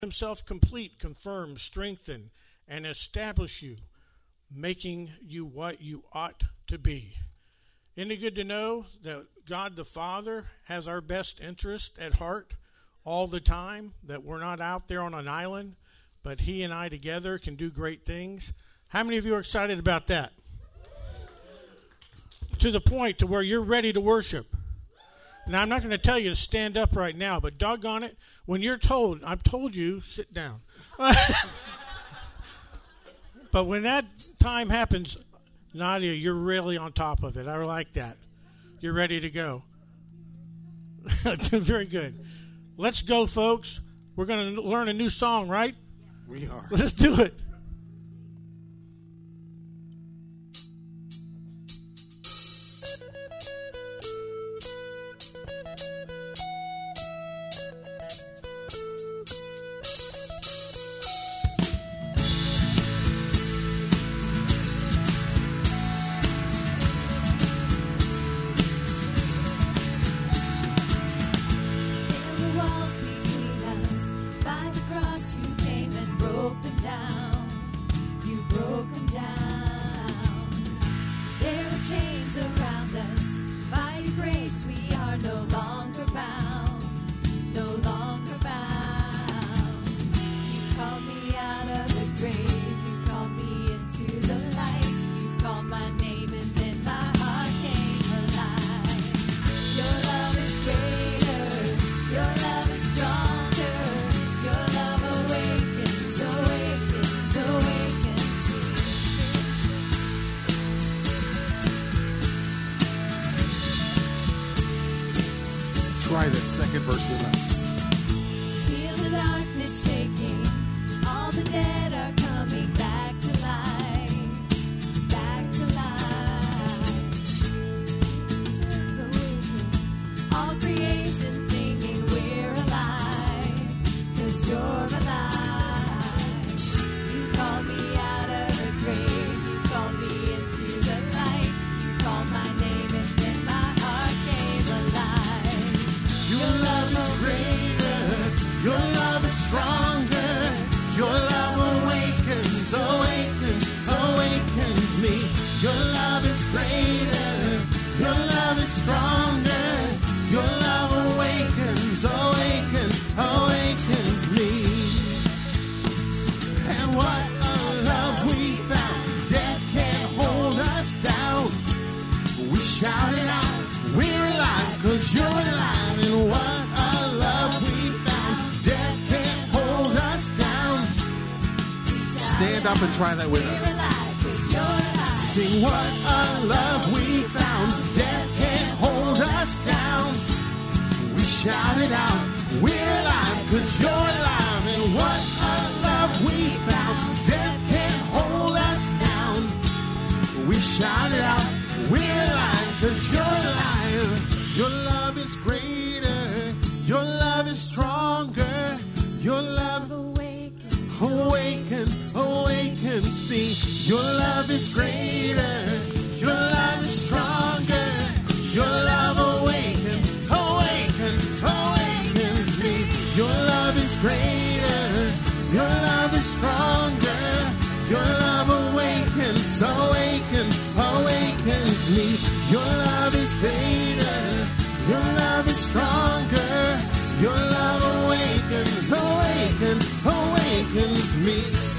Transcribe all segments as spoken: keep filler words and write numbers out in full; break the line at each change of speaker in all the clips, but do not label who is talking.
Himself complete, confirm, strengthen, and establish you, making you what you ought to be. Isn't it good to know that God the Father has our best interest at heart all the time, that we're not out there on an island, but He and I together can do great things? How many of you are excited about that? To the point to where you're ready to worship. Now, I'm not going to tell you to stand up right now, but doggone it, when you're told, I've told you, sit down. But when that time happens, Nadia, you're really on top of it. I like that. You're ready to go. Very good. Let's go, folks. We're going to learn a new song, right?
We are.
Let's do it.
Try that second verse with us.
Feel the darkness shaking. All the dead are coming back to life. Back to life. All creation singing, we're alive. 'Cause you're alive. You called me out of the grave. You called me into the light. You called my name and then my heart came alive.
Your love is greater. Your love is stronger. Your love awakens, awakens, awakens me. Your love is greater. Your love is stronger. Your love awakens, awakens, awakens me. And what a love we found. Death can't hold us down. We shout it out. We're alive 'cause you're alive. And what a love we found. Death can't hold us down. Stand up and try that with us. Sing what a love we found. Death can't hold us down. We shout it out. We're alive 'cause you're alive. And what a love we found. Death can't hold us down. We shout it out. We're alive 'cause you're alive. Your love is greater. Your love is stronger. Your love awakens, awakens me. Your love is greater. Your love is stronger. Your love awakens, awakens, awakens me. Your love is greater. Your love is stronger. Your love awakens, awakens, awakens me. Your love is greater. Your love is stronger. Your love awakens, awakens, awakens me.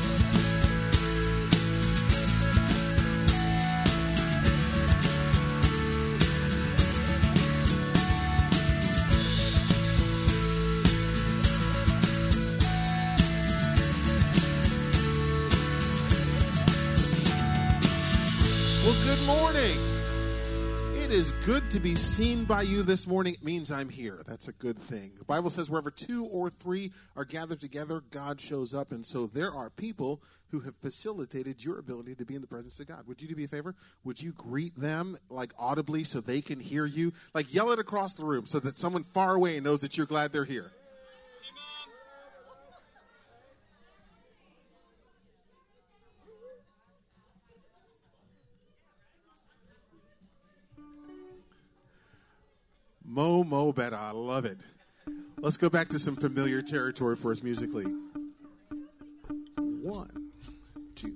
Well, good morning. It is good to be seen by you this morning. It means I'm here. That's a good thing. The Bible says wherever two or three are gathered together, God shows up. And so there are people who have facilitated your ability to be in the presence of God. Would you do me a favor? Would you greet them like audibly so they can hear you? Like yell it across the room so that someone far away knows that you're glad they're here. Mo Mo Better. I love it. Let's go back to some familiar territory for us musically. One, two.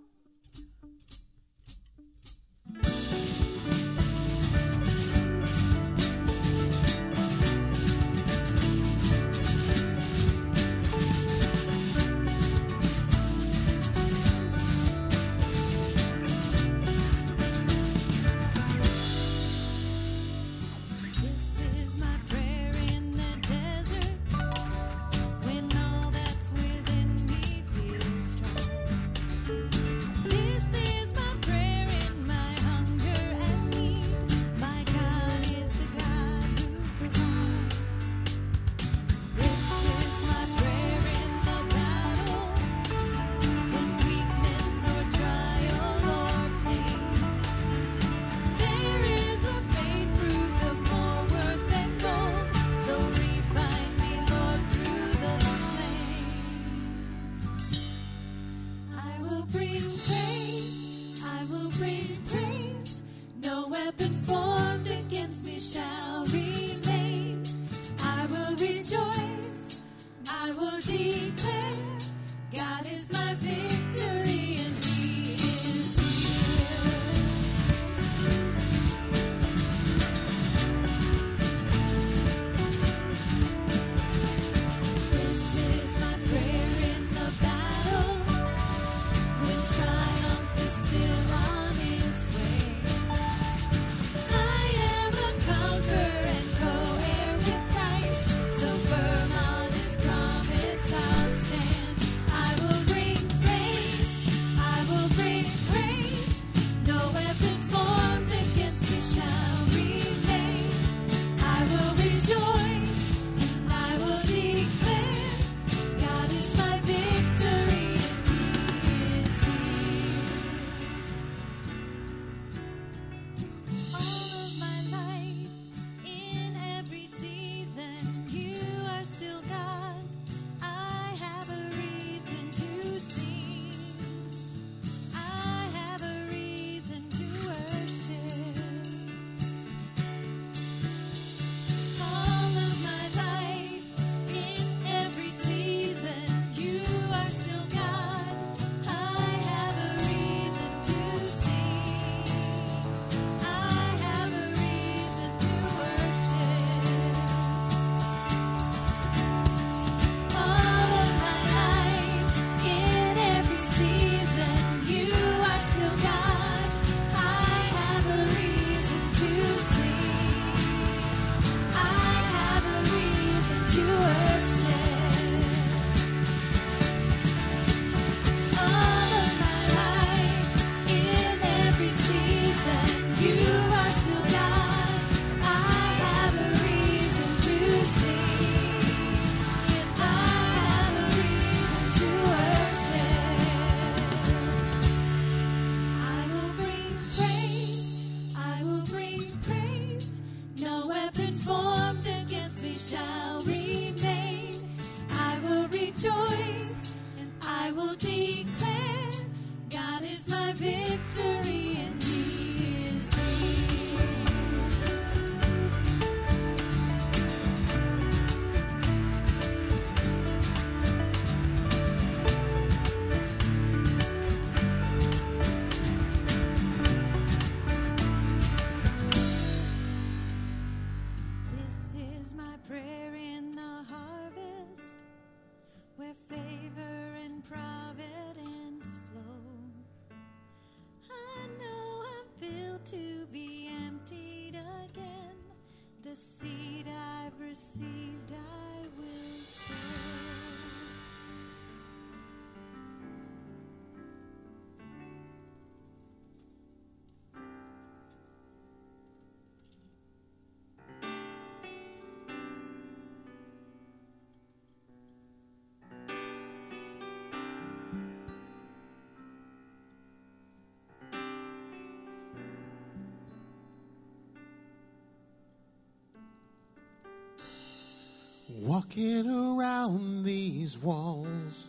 Walking around these walls,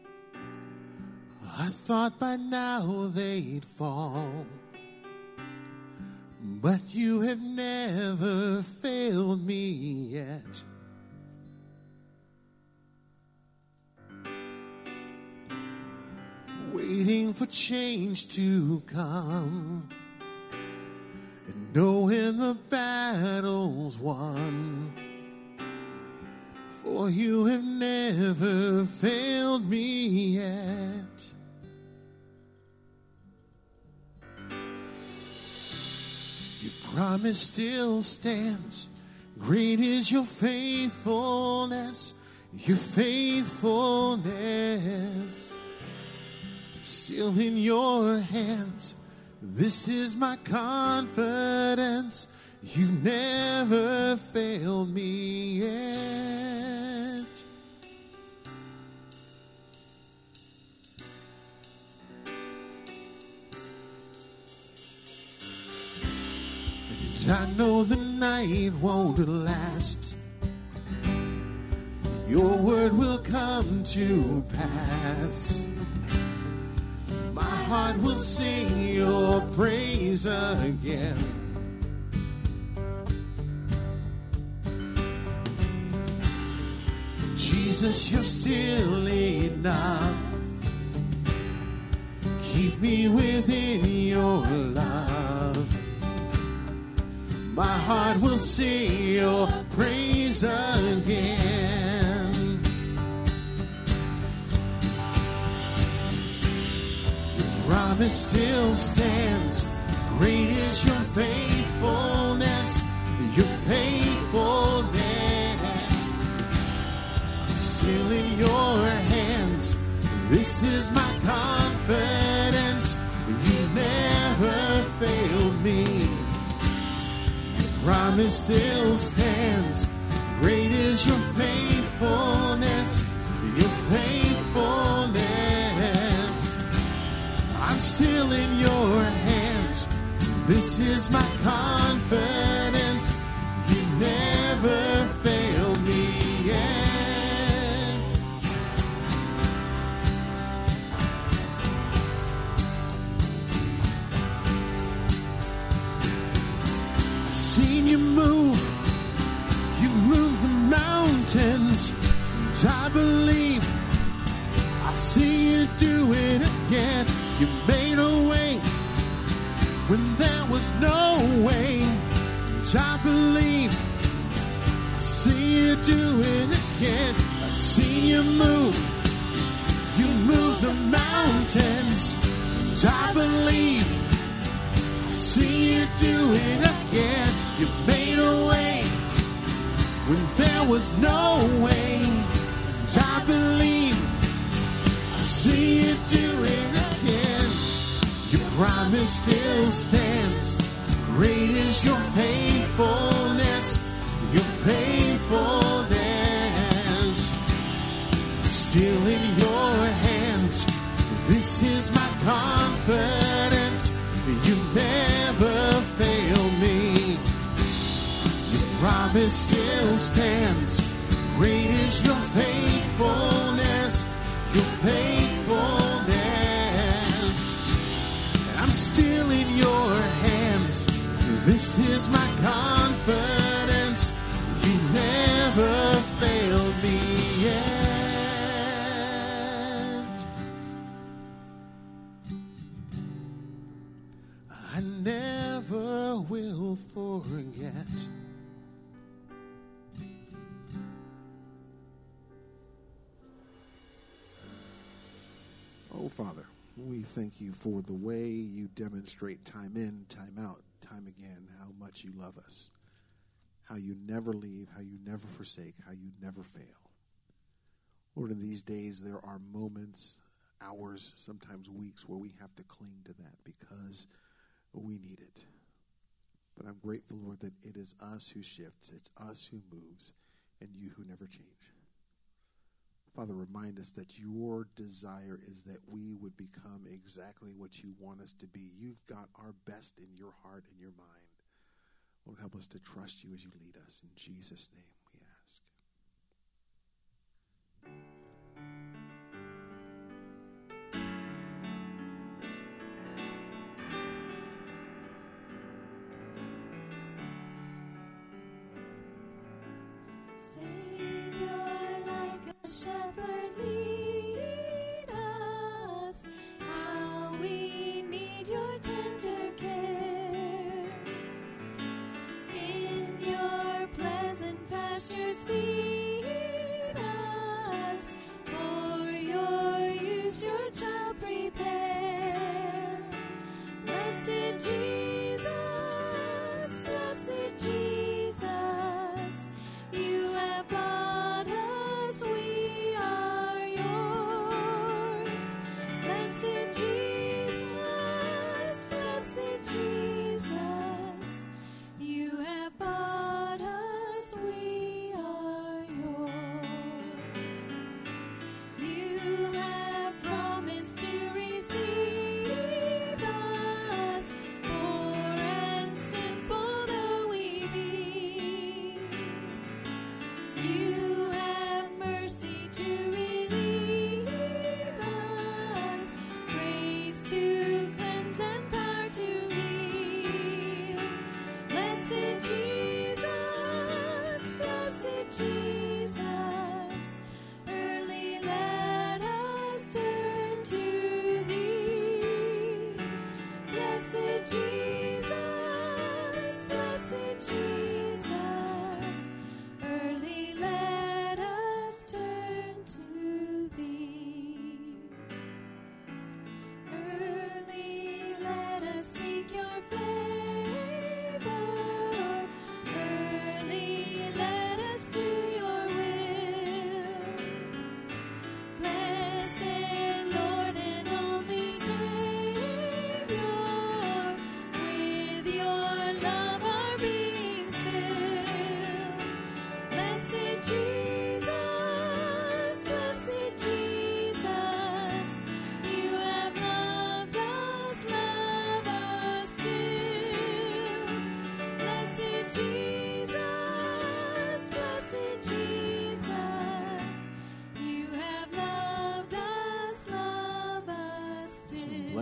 I thought by now they'd fall, but you have never failed me yet. waiting for change to come, and knowing the battle's won. For you have never failed me yet. Your promise still stands. Great is your faithfulness, your faithfulness. I'm still in your hands. This is my confidence. You've never failed me yet. And I know the night won't last. Your word will come to pass. My heart will sing your praise again. Jesus, you're still enough. Keep me within your love. My heart will sing your praise again. Your promise still stands. Great is your faithfulness, your faithfulness. Still in your hands. This is my confidence. You never failed me. Your promise still stands. Great is your faithfulness, your faithfulness. I'm still in your hands. This is my confidence. You never failed me yet. Seen you move, you move the mountains, and I believe I see you do it again. You made a way when there was no way, and I believe I see you do it again. I see you move, you move the mountains, and I believe I see you do it again. You made a way when there was no way. And I believe I see you do it again. Your promise still stands. Great is your faithfulness, your faithfulness. Still in your hands. This is my confidence. You never fail me. Your promise still stands. Great is your faithfulness, your faithfulness. I'm still in your hands. This is my confidence. You never failed me yet. I never will forget. Oh, Father, we thank you for the way you demonstrate time in, time out, time again, how much you love us, how you never leave, how you never forsake, how you never fail. Lord, in these days there are moments, hours, sometimes weeks where we have to cling to that because we need it. But I'm grateful, Lord, that it is us who shifts, it's us who moves, and you who never change. Father, remind us that your desire is that we would become exactly what you want us to be. You've got our best in your heart and your mind. Lord, help us to trust you as you lead us. In Jesus' name we ask.
Savior, like a shepherd, lead us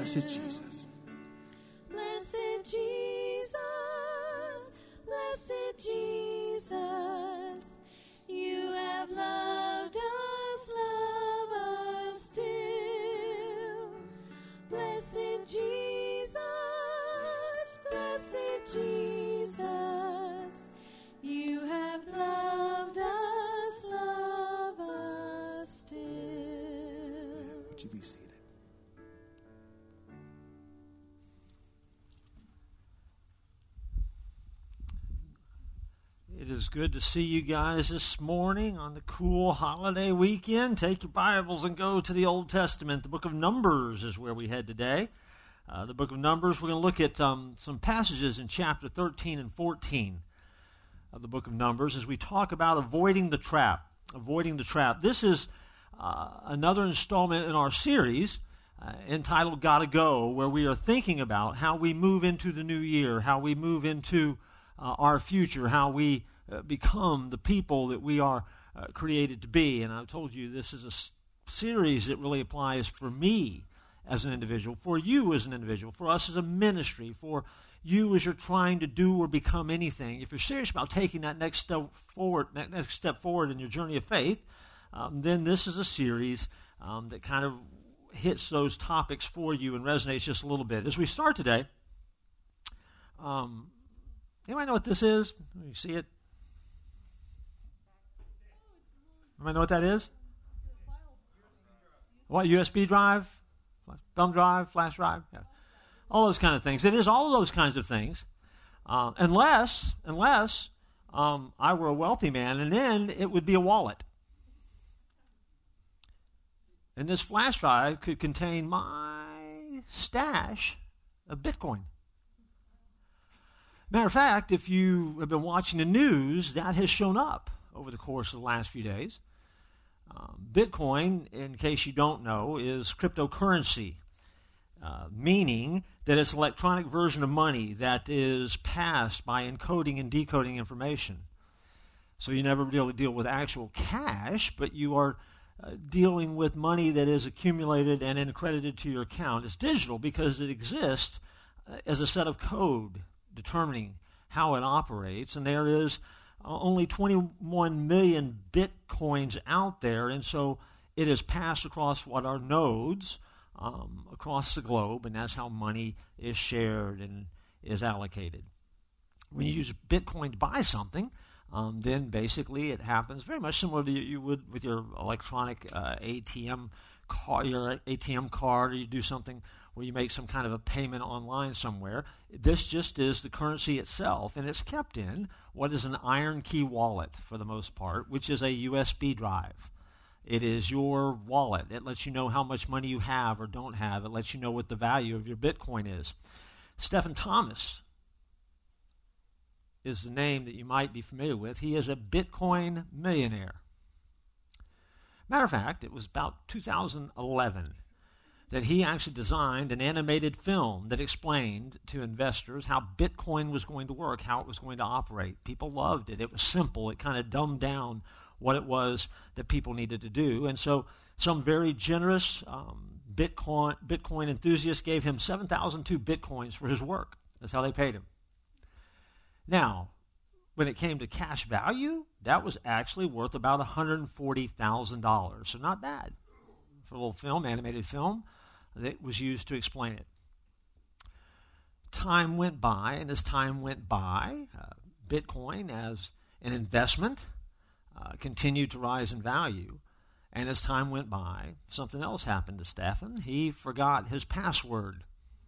Blessed Jesus.
Blessed Jesus, blessed Jesus, you have loved us, love us still. Blessed Jesus, blessed Jesus, you have loved us, love us still.
Would you be seated?
It is good to see you guys this morning on the cool holiday weekend. Take your Bibles and go to the Old Testament. The book of Numbers is where we head today. Uh, the book of Numbers, we're going to look at um, some passages in chapter thirteen and fourteen of the book of Numbers as we talk about avoiding the trap. Avoiding the trap. This is uh, another installment in our series uh, entitled Gotta Go, where we are thinking about how we move into the new year, how we move into uh, our future, how we uh, become the people that we are uh, created to be. And I've told you this is a s- series that really applies for me as an individual, for you as an individual, for us as a ministry, for you as you're trying to do or become anything. If you're serious about taking that next step forward, that next step forward in your journey of faith, um, then this is a series um, that kind of hits those topics for you and resonates just a little bit. As we start today, um, anybody know what this is? You see it? Anybody know what that is? What, U S B drive? Thumb drive, flash drive, yeah. All those kind of things. It is all of those kinds of things, uh, unless unless um, I were a wealthy man, and then it would be a wallet. And this flash drive could contain my stash of Bitcoin. Matter of fact, if you have been watching the news, that has shown up over the course of the last few days. Um, Bitcoin, in case you don't know, is cryptocurrency, uh, meaning that it's an electronic version of money that is passed by encoding and decoding information. So you never really deal with actual cash, but you are uh, dealing with money that is accumulated and then credited to your account. It's digital because it exists uh, as a set of code determining how it operates, and there is only twenty-one million Bitcoins out there, and so it is passed across what are nodes um, across the globe, and that's how money is shared and is allocated. When you use Bitcoin to buy something, um, then basically it happens very much similar to you would with your electronic uh, A T M card, your A T M card, or you do something where you make some kind of a payment online somewhere. This just is the currency itself, and it's kept in what is an iron key wallet for the most part, which is a U S B drive. It is your wallet. It lets you know how much money you have or don't have. It lets you know what the value of your Bitcoin is. Stephen Thomas is the name that you might be familiar with. He is a Bitcoin millionaire. Matter of fact, it was about two thousand eleven that he actually designed an animated film that explained to investors how Bitcoin was going to work, how it was going to operate. People loved it. It was simple. It kind of dumbed down what it was that people needed to do. And so some very generous um, Bitcoin, Bitcoin enthusiasts gave him seven thousand two Bitcoins for his work. That's how they paid him. Now, when it came to cash value, that was actually worth about one hundred forty thousand dollars. So not bad for a little film, animated film, that was used to explain it. Time went by, and as time went by, uh, Bitcoin as an investment uh, continued to rise in value. And as time went by, something else happened to Stephen. He forgot his password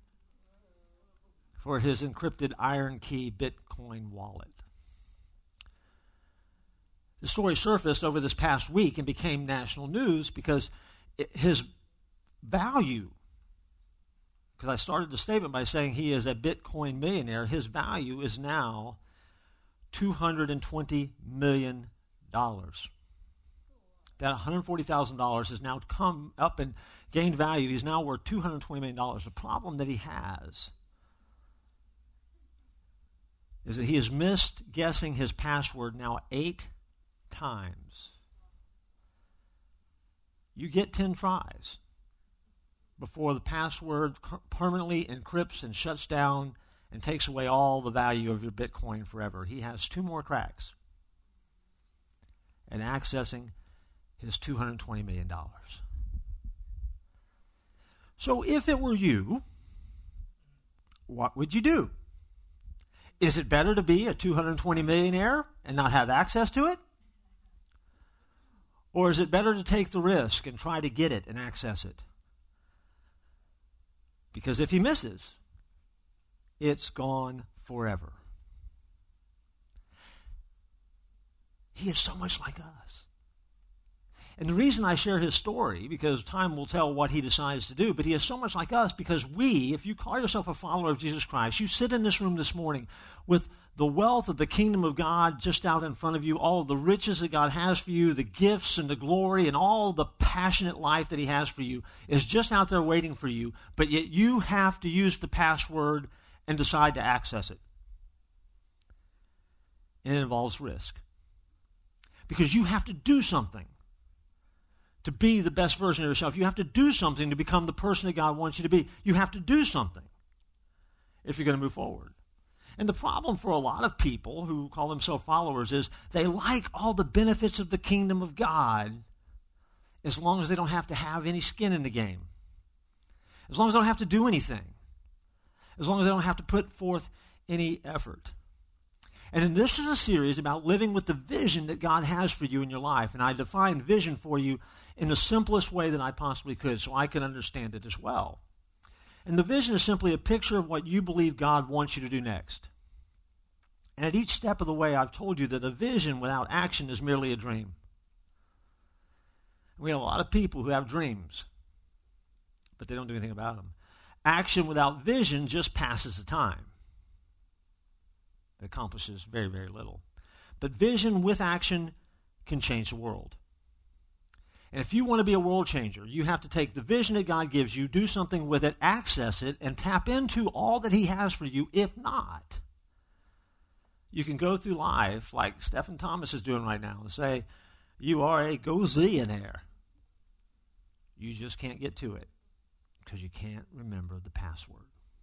for his encrypted iron key Bitcoin wallet. The story surfaced over this past week and became national news because it, his value, because I started the statement by saying he is a Bitcoin millionaire, his value is now two hundred twenty million dollars. That one hundred forty thousand dollars has now come up and gained value. He's now worth two hundred twenty million dollars. The problem that he has is that he has missed guessing his password now eight times. You get ten tries. before the password permanently encrypts and shuts down and takes away all the value of your Bitcoin forever. He has two more cracks at accessing his two hundred twenty million dollars. So if it were you, what would you do? Is it better to be a two hundred twenty millionaire and not have access to it? Or is it better to take the risk and try to get it and access it? Because if he misses, it's gone forever. He is so much like us. And the reason I share his story, because time will tell what he decides to do, but he is so much like us because we, if you call yourself a follower of Jesus Christ, you sit in this room this morning with the wealth of the kingdom of God just out in front of you, all of the riches that God has for you, the gifts and the glory and all the passionate life that he has for you is just out there waiting for you, but yet you have to use the password and decide to access it. And it involves risk. Because you have to do something to be the best version of yourself. You have to do something to become the person that God wants you to be. You have to do something if you're going to move forward. And the problem for a lot of people who call themselves followers is they like all the benefits of the kingdom of God as long as they don't have to have any skin in the game. As long as they don't have to do anything. As long as they don't have to put forth any effort. And this is a series about living with the vision that God has for you in your life. And I define vision for you in the simplest way that I possibly could so I can understand it as well. And the vision is simply a picture of what you believe God wants you to do next. And at each step of the way, I've told you that a vision without action is merely a dream. We have a lot of people who have dreams, but they don't do anything about them. Action without vision just passes the time. It accomplishes very, very little. But vision with action can change the world. And if you want to be a world changer, you have to take the vision that God gives you, do something with it, access it, and tap into all that he has for you. If not, you can go through life like Stephen Thomas is doing right now and say, you are a gazillionaire. You just can't get to it because you can't remember the password.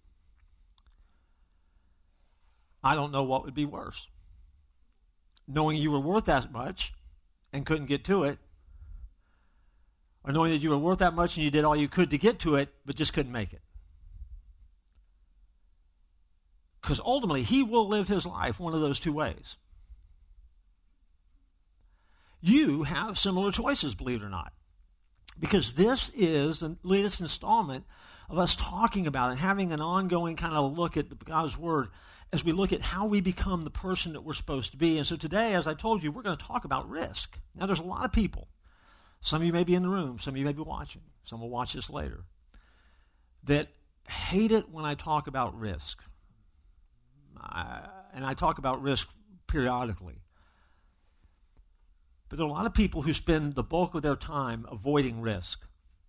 I don't know what would be worse. Knowing you were worth that much and couldn't get to it, or knowing that you were worth that much and you did all you could to get to it, but just couldn't make it. Because ultimately, he will live his life one of those two ways. You have similar choices, believe it or not. Because this is the latest installment of us talking about and having an ongoing kind of look at God's Word as we look at how we become the person that we're supposed to be. And so today, as I told you, we're going to talk about risk. Now, there's a lot of people. Some of you may be in the room. Some of you may be watching. Some will watch this later. That hate it when I talk about risk. I, and I talk about risk periodically. But there are a lot of people who spend the bulk of their time avoiding risk.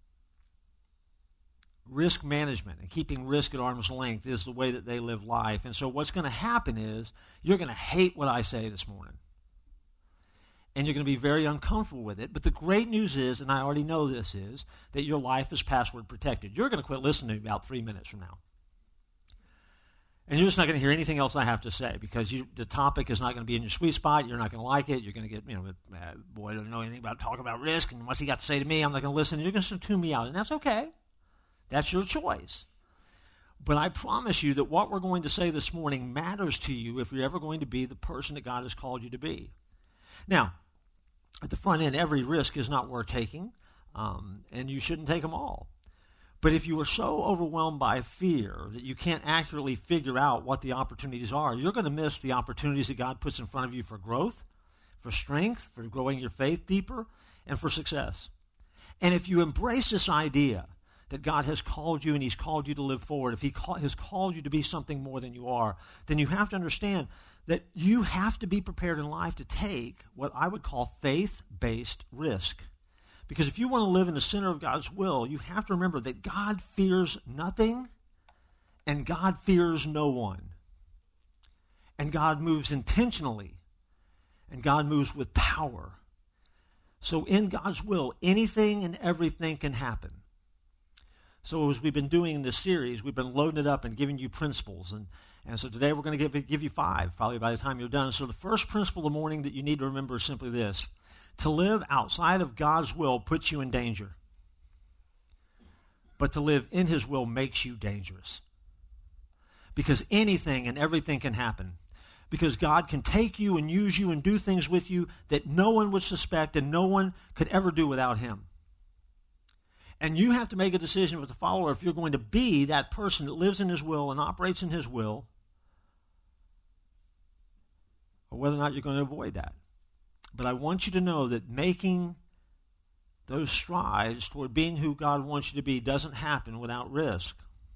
Risk management and keeping risk at arm's length is the way that they live life. And so what's going to happen is you're going to hate what I say this morning. And you're going to be very uncomfortable with it. But the great news is, and I already know this is, that your life is password protected. You're going to quit listening to me about three minutes from now. And you're just not going to hear anything else I have to say because you, the topic is not going to be in your sweet spot. You're not going to like it. You're going to get, you know, uh, boy, I don't know anything about talking about risk. And what's he got to say to me? I'm not going to listen. You're going to tune me out. And that's okay. That's your choice. But I promise you that what we're going to say this morning matters to you if you're ever going to be the person that God has called you to be. Now, at the front end, every risk is not worth taking, um, and you shouldn't take them all. But if you are so overwhelmed by fear that you can't accurately figure out what the opportunities are, you're going to miss the opportunities that God puts in front of you for growth, for strength, for growing your faith deeper, and for success. And if you embrace this idea that God has called you and he's called you to live forward, if he call, has called you to be something more than you are, then you have to understand that you have to be prepared in life to take what I would call faith-based risk. Because if you want to live in the center of God's will, you have to remember that God fears nothing and God fears no one. And God moves intentionally and God moves with power. So in God's will, anything and everything can happen. So as we've been doing in this series, we've been loading it up and giving you principles. And, and so today we're going to give, give you five, probably by the time you're done. So the first principle of the morning that you need to remember is simply this. To live outside of God's will puts you in danger. But to live in his will makes you dangerous. Because anything and everything can happen. Because God can take you and use you and do things with you that no one would suspect and no one could ever do without him. And you have to make a decision with the follower if you're going to be that person that lives in his will and operates in his will, or whether or not you're going to avoid that. But I want you to know that making those strides toward being who God wants you to be doesn't happen without risk.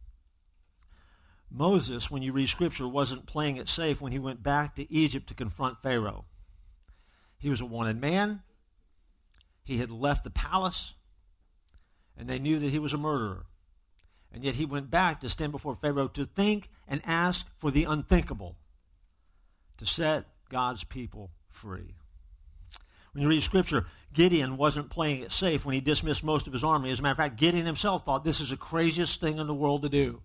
Moses, when you read Scripture, wasn't playing it safe when he went back to Egypt to confront Pharaoh. He was a wanted man. He had left the palace, and they knew that he was a murderer. And yet he went back to stand before Pharaoh to think and ask for the unthinkable, to set God's people free. When you read Scripture, Gideon wasn't playing it safe when he dismissed most of his army. As a matter of fact, Gideon himself thought this is the craziest thing in the world to do.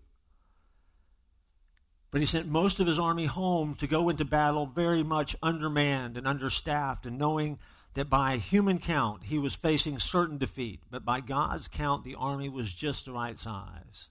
But he sent most of his army home to go into battle very much undermanned and understaffed, and knowing that by human count he was facing certain defeat. But by God's count, the army was just the right size.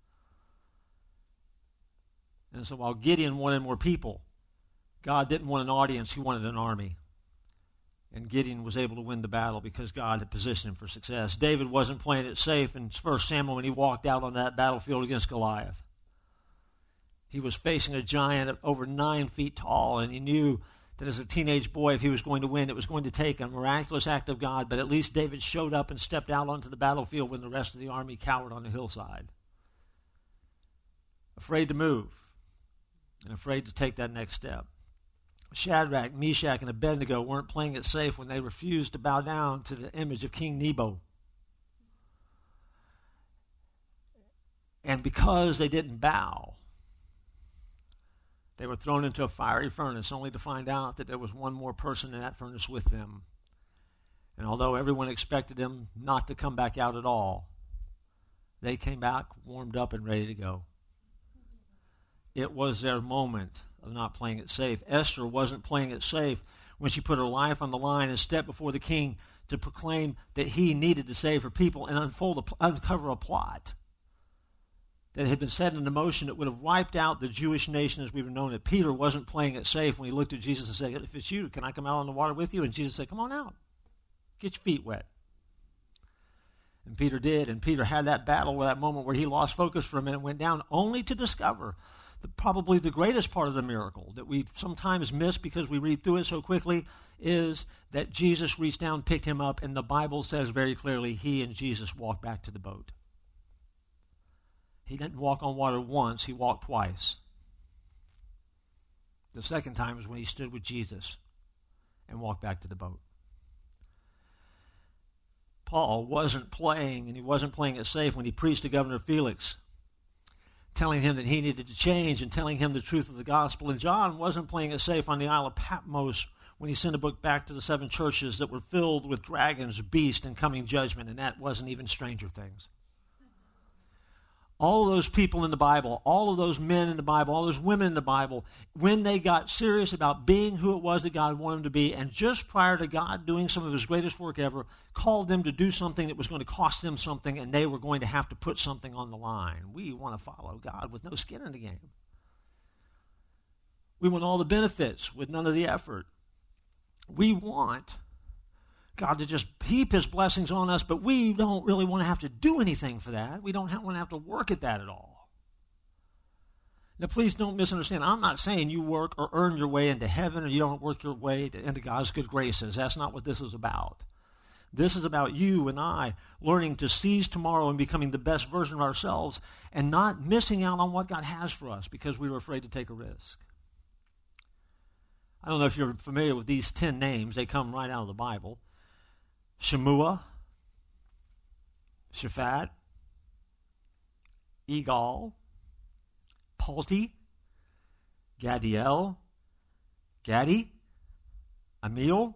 And so while Gideon wanted more people, God didn't want an audience, he wanted an army. And Gideon was able to win the battle because God had positioned him for success. David wasn't playing it safe in First Samuel when he walked out on that battlefield against Goliath. He was facing a giant of over nine feet tall, and he knew that as a teenage boy, if he was going to win, it was going to take a miraculous act of God. But at least David showed up and stepped out onto the battlefield when the rest of the army cowered on the hillside. Afraid to move and afraid to take that next step. Shadrach, Meshach, and Abednego weren't playing it safe when they refused to bow down to the image of King Nebo. And because they didn't bow, they were thrown into a fiery furnace, only to find out that there was one more person in that furnace with them. And although everyone expected them not to come back out at all, they came back warmed up and ready to go. It was their moment of not playing it safe. Esther wasn't playing it safe when she put her life on the line and stepped before the king to proclaim that he needed to save her people and unfold a, uncover a plot that had been set into motion that would have wiped out the Jewish nation as we've known it. Peter wasn't playing it safe when he looked at Jesus and said, if it's you, can I come out on the water with you? And Jesus said, come on out. Get your feet wet. And Peter did, and Peter had that battle, that moment where he lost focus for a minute, went down, only to discover the, probably the greatest part of the miracle that we sometimes miss because we read through it so quickly is that Jesus reached down, picked him up, and the Bible says very clearly he and Jesus walked back to the boat. He didn't walk on water once, he walked twice. The second time was when he stood with Jesus and walked back to the boat. Paul wasn't playing, and he wasn't playing it safe when he preached to Governor Felix, telling him that he needed to change and telling him the truth of the gospel. And John wasn't playing it safe on the Isle of Patmos when he sent a book back to the seven churches that were filled with dragons, beasts, and coming judgment, and that wasn't even Stranger Things. All of those people in the Bible, all of those men in the Bible, all those women in the Bible, when they got serious about being who it was that God wanted them to be, and just prior to God doing some of his greatest work ever, called them to do something that was going to cost them something, and they were going to have to put something on the line. We want to follow God with no skin in the game. We want all the benefits with none of the effort. We want God to just heap his blessings on us, but we don't really want to have to do anything for that. We don't want to have to work at that at all. Now, please don't misunderstand. I'm not saying you work or earn your way into heaven or you don't work your way to, into God's good graces. That's not what this is about. This is about you and I learning to seize tomorrow and becoming the best version of ourselves and not missing out on what God has for us because we were afraid to take a risk. I don't know if you're familiar with these ten names. They come right out of the Bible. Shemua, Shaphat, Egal, Palti, Gadiel, Gadi, Amiel,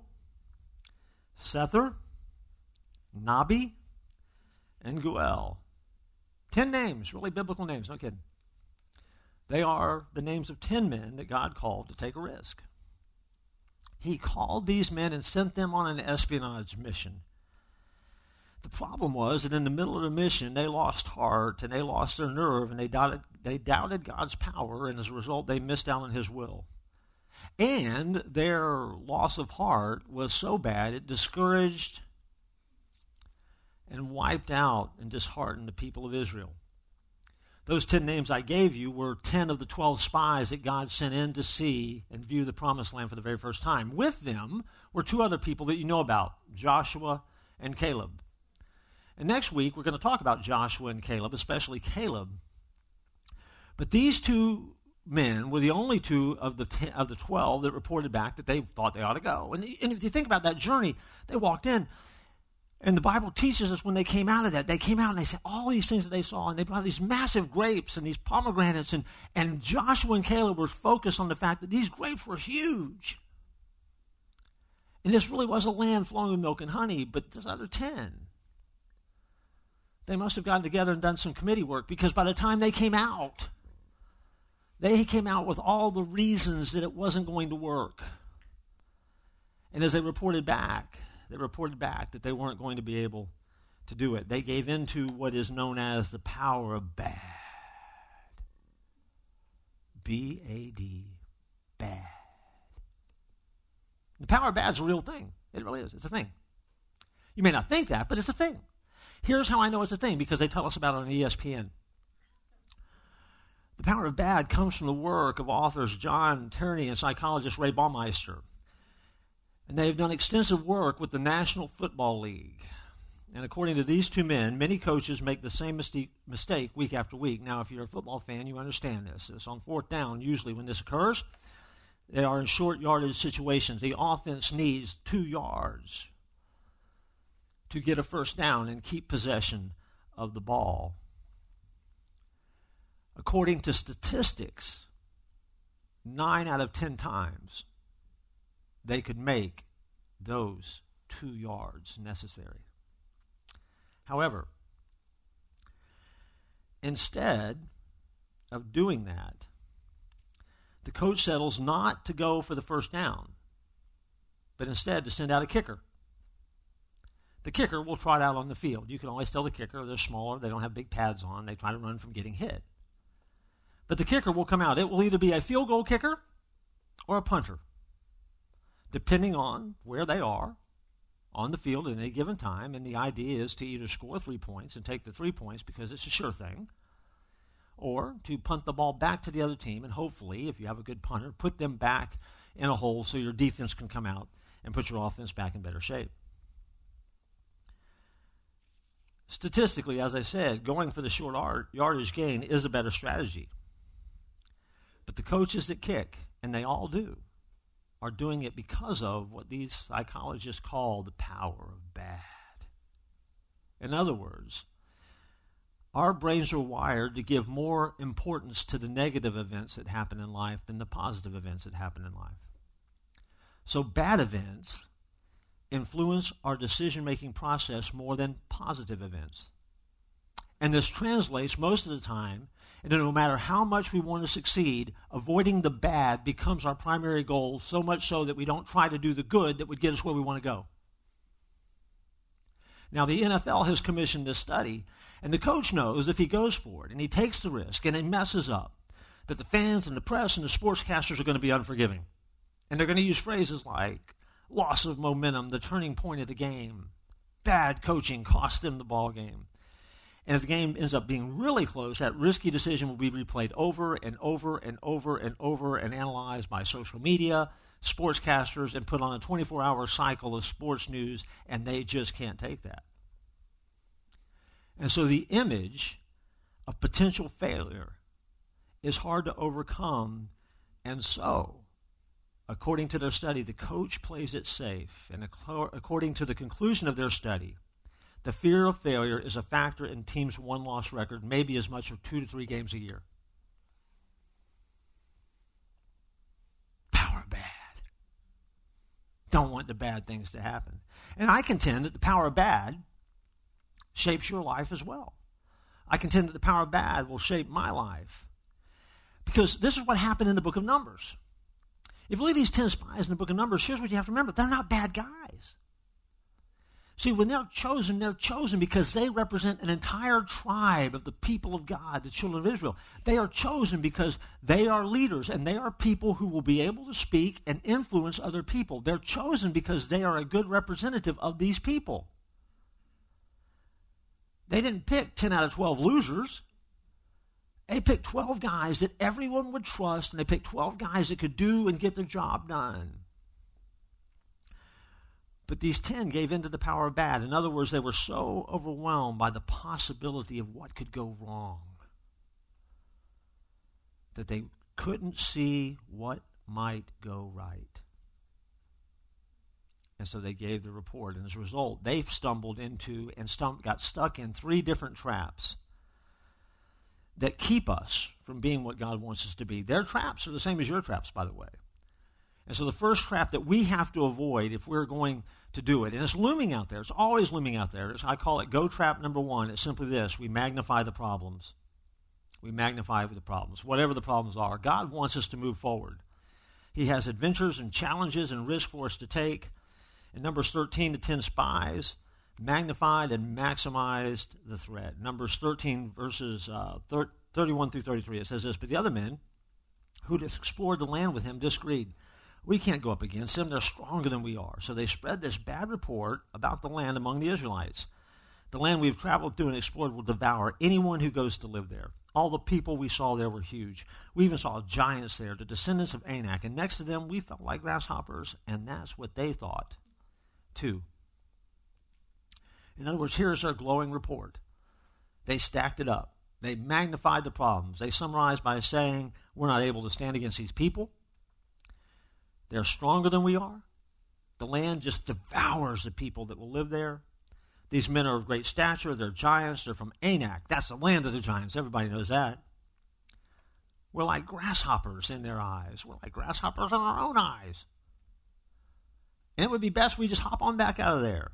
Sether, Nabi, and Guel. Ten names, really biblical names, no kidding. They are the names of ten men that God called to take a risk. He called these men and sent them on an espionage mission. The problem was that in the middle of the mission, they lost heart and they lost their nerve and they doubted, they doubted God's power, and as a result, they missed out on his will. And their loss of heart was so bad, it discouraged and wiped out and disheartened the people of Israel. Those ten names I gave you were ten of the twelve spies that God sent in to see and view the promised land for the very first time. With them were two other people that you know about, Joshua and Caleb. And next week, we're going to talk about Joshua and Caleb, especially Caleb. But these two men were the only two of the ten, of the twelve that reported back that they thought they ought to go. And, and if you think about that journey, they walked in. And the Bible teaches us when they came out of that, they came out and they said all these things that they saw, and they brought these massive grapes and these pomegranates, and, and Joshua and Caleb were focused on the fact that these grapes were huge. And this really was a land flowing with milk and honey, but there's other ten. They must have gotten together and done some committee work, because by the time they came out, they came out with all the reasons that it wasn't going to work. And as they reported back, They reported back that they weren't going to be able to do it. They gave in to what is known as the power of bad. B A D, bad. The power of bad is a real thing. It really is. It's a thing. You may not think that, but it's a thing. Here's how I know it's a thing, because they tell us about it on E S P N. The power of bad comes from the work of authors John Tierney and psychologist Ray Baumeister. And they've done extensive work with the National Football League. And according to these two men, many coaches make the same mistake, mistake week after week. Now, if you're a football fan, you understand this. It's on fourth down, usually, when this occurs. They are in short yardage situations. The offense needs two yards to get a first down and keep possession of the ball. According to statistics, nine out of ten times, they could make those two yards necessary. However, instead of doing that, the coach settles not to go for the first down, but instead to send out a kicker. The kicker will trot out on the field. You can always tell the kicker, they're smaller, they don't have big pads on, they try to run from getting hit. But the kicker will come out. It will either be a field goal kicker or a punter, depending on where they are on the field at any given time. And the idea is to either score three points and take the three points because it's a sure thing, or to punt the ball back to the other team and hopefully, if you have a good punter, put them back in a hole so your defense can come out and put your offense back in better shape. Statistically, as I said, going for the short yardage gain is a better strategy. But the coaches that kick, and they all do, are doing it because of what these psychologists call the power of bad. In other words, our brains are wired to give more importance to the negative events that happen in life than the positive events that happen in life. So bad events influence our decision-making process more than positive events. And this translates most of the time into, no matter how much we want to succeed, avoiding the bad becomes our primary goal, so much so that we don't try to do the good that would get us where we want to go. Now, the N F L has commissioned this study, and the coach knows if he goes for it and he takes the risk and he messes up, that the fans and the press and the sportscasters are going to be unforgiving. And they're going to use phrases like loss of momentum, the turning point of the game, bad coaching cost them the ball game. And if the game ends up being really close, that risky decision will be replayed over and over and over and over and analyzed by social media, sportscasters, and put on a twenty-four hour cycle of sports news, and they just can't take that. And so the image of potential failure is hard to overcome, and so, according to their study, the coach plays it safe, and according to the conclusion of their study, the fear of failure is a factor in teams' one-loss record, maybe as much as two to three games a year. Power bad. Don't want the bad things to happen. And I contend that the power of bad shapes your life as well. I contend that the power of bad will shape my life. Because this is what happened in the book of Numbers. If you look at these ten spies in the book of Numbers, here's what you have to remember. They're not bad guys. See, when they're chosen, they're chosen because they represent an entire tribe of the people of God, the children of Israel. They are chosen because they are leaders, and they are people who will be able to speak and influence other people. They're chosen because they are a good representative of these people. They didn't pick ten out of twelve losers. They picked twelve guys that everyone would trust, and they picked twelve guys that could do and get their job done. But these ten gave in to the power of bad. In other words, they were so overwhelmed by the possibility of what could go wrong that they couldn't see what might go right. And so they gave the report. And as a result, they stumbled into and stum- got stuck in three different traps that keep us from being what God wants us to be. Their traps are the same as your traps, by the way. And so the first trap that we have to avoid if we're going to do it, and it's looming out there. It's always looming out there. It's, I call it go trap number one. It's simply this. We magnify the problems. We magnify the problems, whatever the problems are. God wants us to move forward. He has adventures and challenges and risks for us to take. In Numbers thirteen, the ten spies magnified and maximized the threat. Numbers thirteen, verses uh, thirty-one through thirty-three, it says this, but the other men who had explored the land with him disagreed. We can't go up against them. They're stronger than we are. So they spread this bad report about the land among the Israelites. The land we've traveled through and explored will devour anyone who goes to live there. All the people we saw there were huge. We even saw giants there, the descendants of Anak. And next to them, we felt like grasshoppers. And that's what they thought, too. In other words, here's their glowing report. They stacked it up. They magnified the problems. They summarized by saying, we're not able to stand against these people. They're stronger than we are. The land just devours the people that will live there. These men are of great stature. They're giants. They're from Anak. That's the land of the giants. Everybody knows that. We're like grasshoppers in their eyes. We're like grasshoppers in our own eyes. And it would be best we just hop on back out of there.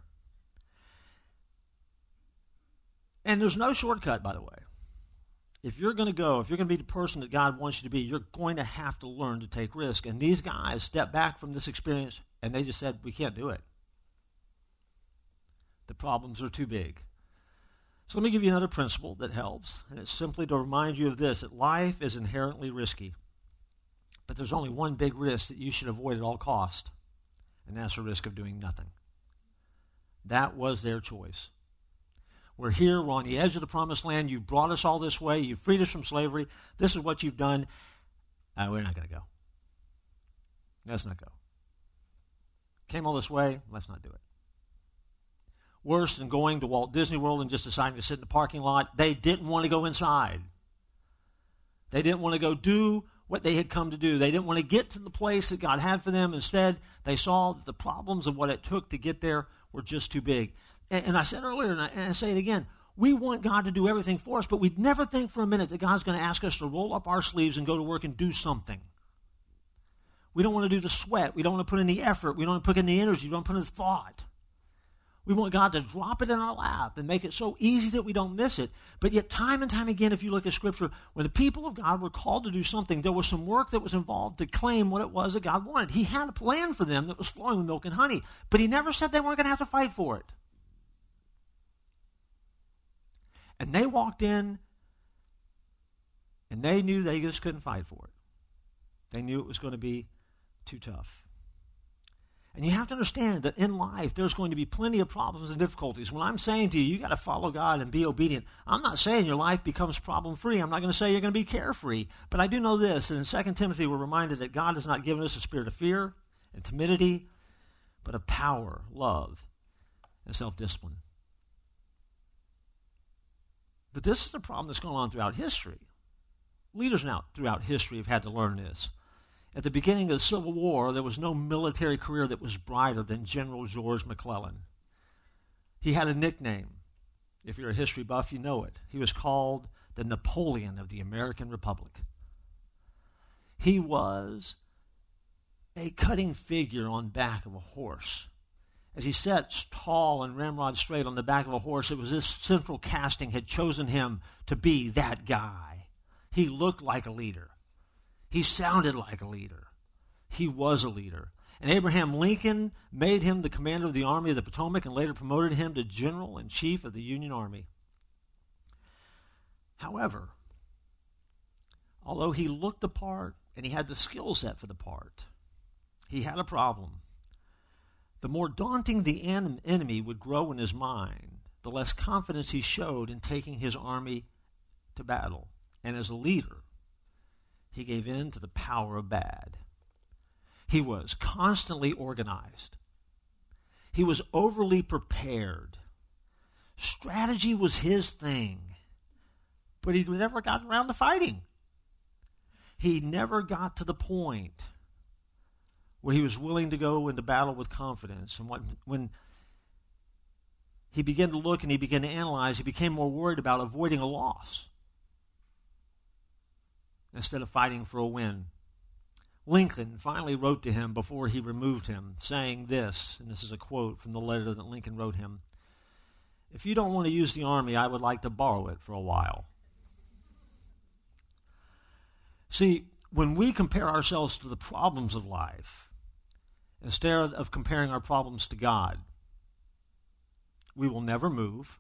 And there's no shortcut, by the way. If you're going to go, if you're going to be the person that God wants you to be, you're going to have to learn to take risk. And these guys stepped back from this experience, and they just said, we can't do it. The problems are too big. So let me give you another principle that helps, and it's simply to remind you of this, that life is inherently risky. But there's only one big risk that you should avoid at all cost, and that's the risk of doing nothing. That was their choice. We're here. We're on the edge of the promised land. You've brought us all this way. You've freed us from slavery. This is what you've done. Uh, we're not going to go. Let's not go. Came all this way. Let's not do it. Worse than going to Walt Disney World and just deciding to sit in the parking lot, they didn't want to go inside. They didn't want to go do what they had come to do. They didn't want to get to the place that God had for them. Instead, they saw that the problems of what it took to get there were just too big. And I said earlier, and I, and I say it again, we want God to do everything for us, but we'd never think for a minute that God's going to ask us to roll up our sleeves and go to work and do something. We don't want to do the sweat. We don't want to put in the effort. We don't want to put in the energy. We don't put in the thought. We want God to drop it in our lap and make it so easy that we don't miss it. But yet time and time again, if you look at Scripture, when the people of God were called to do something, there was some work that was involved to claim what it was that God wanted. He had a plan for them that was flowing with milk and honey, but he never said they weren't going to have to fight for it. And they walked in, and they knew they just couldn't fight for it. They knew it was going to be too tough. And you have to understand that in life, there's going to be plenty of problems and difficulties. When I'm saying to you, you got to follow God and be obedient, I'm not saying your life becomes problem-free. I'm not going to say you're going to be carefree. But I do know this, that in Second Timothy, we're reminded that God has not given us a spirit of fear and timidity, but of power, love, and self-discipline. But this is a problem that's going on throughout history. Leaders now throughout history have had to learn this. At the beginning of the Civil War, there was no military career that was brighter than General George McClellan. He had a nickname. If you're a history buff, you know it. He was called the Napoleon of the American Republic. He was a cutting figure on back of a horse. As he sat tall and ramrod straight on the back of a horse, it was this central casting had chosen him to be that guy. He looked like a leader. He sounded like a leader. He was a leader. And Abraham Lincoln made him the commander of the Army of the Potomac and later promoted him to general and chief of the Union Army. However, although he looked the part and he had the skill set for the part, he had a problem. The more daunting the en- enemy would grow in his mind, the less confidence he showed in taking his army to battle. And as a leader, he gave in to the power of bad. He was constantly organized. He was overly prepared. Strategy was his thing, but he never got around to fighting. He never got to the point where he was willing to go into battle with confidence. And when, when he began to look and he began to analyze, he became more worried about avoiding a loss instead of fighting for a win. Lincoln finally wrote to him before he removed him, saying this, and this is a quote from the letter that Lincoln wrote him: "If you don't want to use the army, I would like to borrow it for a while." See, when we compare ourselves to the problems of life, instead of comparing our problems to God, we will never move,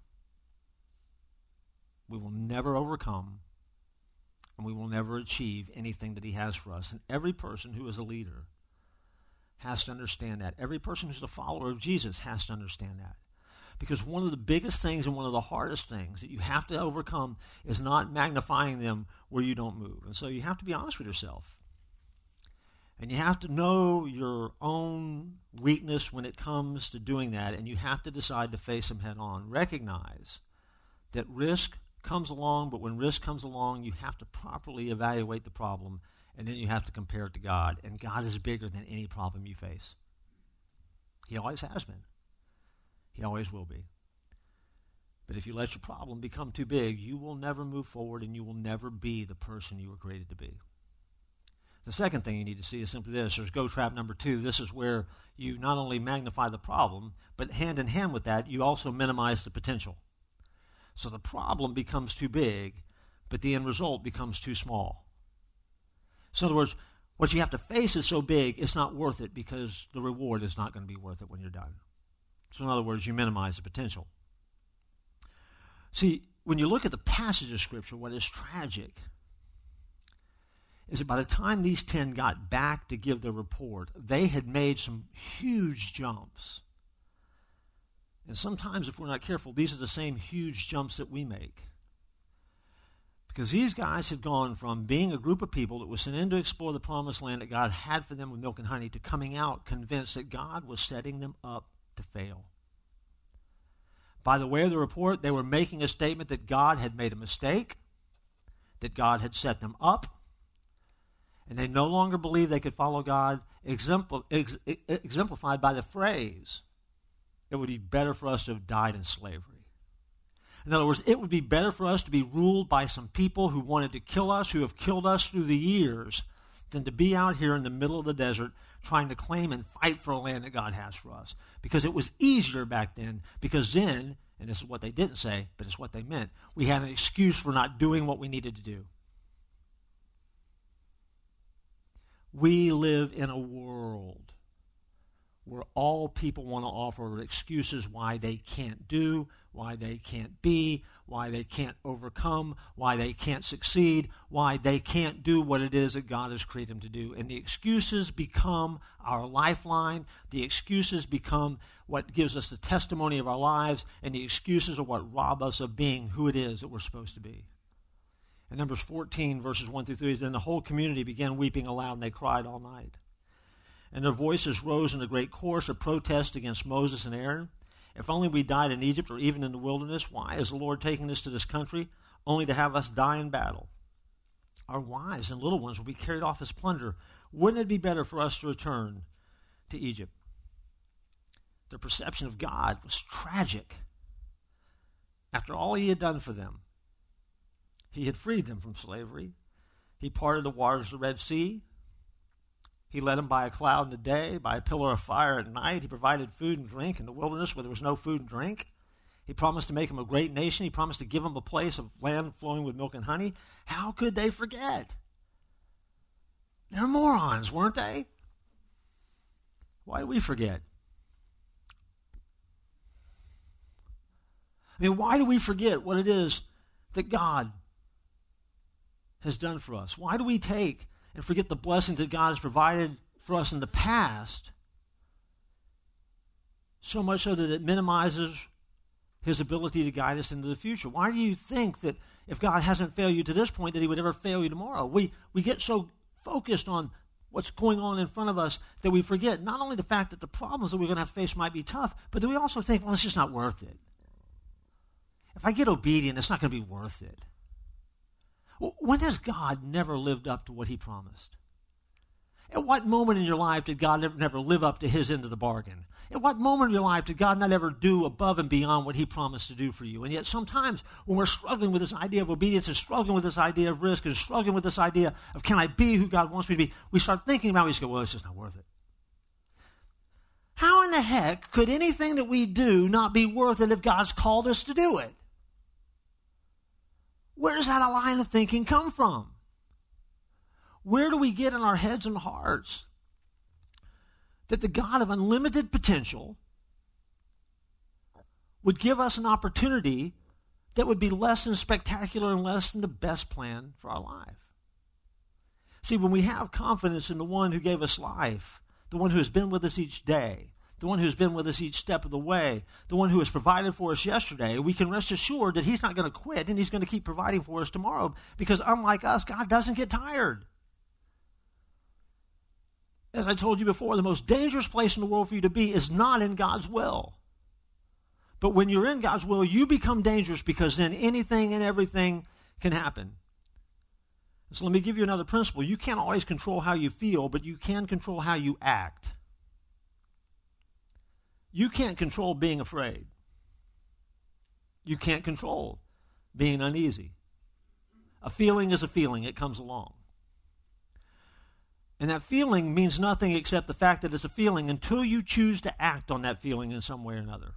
we will never overcome, and we will never achieve anything that he has for us. And every person who is a leader has to understand that. Every person who's a follower of Jesus has to understand that. Because one of the biggest things and one of the hardest things that you have to overcome is not magnifying them where you don't move. And so you have to be honest with yourself. And you have to know your own weakness when it comes to doing that, and you have to decide to face them head on. Recognize that risk comes along, but when risk comes along, you have to properly evaluate the problem, and then you have to compare it to God. And God is bigger than any problem you face. He always has been. He always will be. But if you let your problem become too big, you will never move forward, and you will never be the person you were created to be. The second thing you need to see is simply this. There's go trap number two. This is where you not only magnify the problem, but hand in hand with that, you also minimize the potential. So the problem becomes too big, but the end result becomes too small. So in other words, what you have to face is so big, it's not worth it because the reward is not going to be worth it when you're done. So in other words, you minimize the potential. See, when you look at the passage of Scripture, what is tragic is that by the time these ten got back to give their report, they had made some huge jumps. And sometimes, if we're not careful, these are the same huge jumps that we make. Because these guys had gone from being a group of people that was sent in to explore the promised land that God had for them with milk and honey to coming out convinced that God was setting them up to fail. By the way of the report, they were making a statement that God had made a mistake, that God had set them up, and they no longer believed they could follow God, exempl- ex- exemplified by the phrase, "It would be better for us to have died in slavery." In other words, it would be better for us to be ruled by some people who wanted to kill us, who have killed us through the years, than to be out here in the middle of the desert trying to claim and fight for a land that God has for us. Because it was easier back then, because then, and this is what they didn't say, but it's what they meant, we had an excuse for not doing what we needed to do. We live in a world where all people want to offer excuses why they can't do, why they can't be, why they can't overcome, why they can't succeed, why they can't do what it is that God has created them to do. And the excuses become our lifeline. The excuses become what gives us the testimony of our lives, and the excuses are what rob us of being who it is that we're supposed to be. In Numbers fourteen, verses one through three, then the whole community began weeping aloud, and they cried all night. And their voices rose in a great chorus of protest against Moses and Aaron. If only we died in Egypt or even in the wilderness. Why is the Lord taking us to this country only to have us die in battle? Our wives and little ones will be carried off as plunder. Wouldn't it be better for us to return to Egypt? Their perception of God was tragic. After all he had done for them, he had freed them from slavery. He parted the waters of the Red Sea. He led them by a cloud in the day, by a pillar of fire at night. He provided food and drink in the wilderness where there was no food and drink. He promised to make them a great nation. He promised to give them a place of land flowing with milk and honey. How could they forget? They're morons, weren't they? Why do we forget? I mean, why do we forget what it is that God has done for us? Why do we take and forget the blessings that God has provided for us in the past, so much so that it minimizes his ability to guide us into the future? Why do you think that if God hasn't failed you to this point, that he would ever fail you tomorrow? We, we get so focused on what's going on in front of us that we forget not only the fact that the problems that we're going to have to face might be tough, but that we also think, well, it's just not worth it. If I get obedient, it's not going to be worth it. When has God never lived up to what he promised? At what moment in your life did God never, never live up to his end of the bargain? At what moment in your life did God not ever do above and beyond what he promised to do for you? And yet sometimes when we're struggling with this idea of obedience and struggling with this idea of risk and struggling with this idea of can I be who God wants me to be, we start thinking about it, we just go, well, it's just not worth it. How in the heck could anything that we do not be worth it if God's called us to do it? Where does that line of thinking come from? Where do we get in our heads and hearts that the God of unlimited potential would give us an opportunity that would be less than spectacular and less than the best plan for our life? See, when we have confidence in the one who gave us life, the one who has been with us each day, the one who's been with us each step of the way, the one who has provided for us yesterday, we can rest assured that he's not going to quit and he's going to keep providing for us tomorrow, because unlike us, God doesn't get tired. As I told you before, the most dangerous place in the world for you to be is not in God's will. But when you're in God's will, you become dangerous, because then anything and everything can happen. So let me give you another principle. You can't always control how you feel, but you can control how you act. You can't control being afraid. You can't control being uneasy. A feeling is a feeling. It comes along. And that feeling means nothing except the fact that it's a feeling until you choose to act on that feeling in some way or another.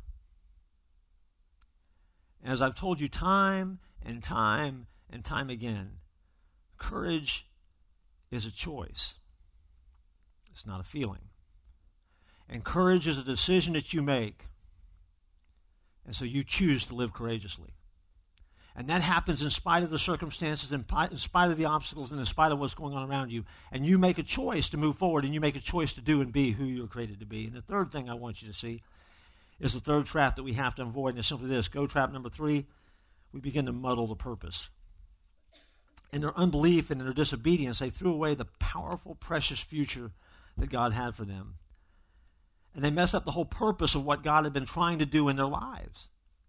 As I've told you time and time and time again, courage is a choice. It's not a feeling. And courage is a decision that you make. And so you choose to live courageously. And that happens in spite of the circumstances, in spite of the obstacles, and in spite of what's going on around you. And you make a choice to move forward, and you make a choice to do and be who you were created to be. And the third thing I want you to see is the third trap that we have to avoid, and it's simply this. Go trap number three, we begin to muddle the purpose. In their unbelief and in their disobedience, they threw away the powerful, precious future that God had for them. And they mess up the whole purpose of what God had been trying to do in their lives.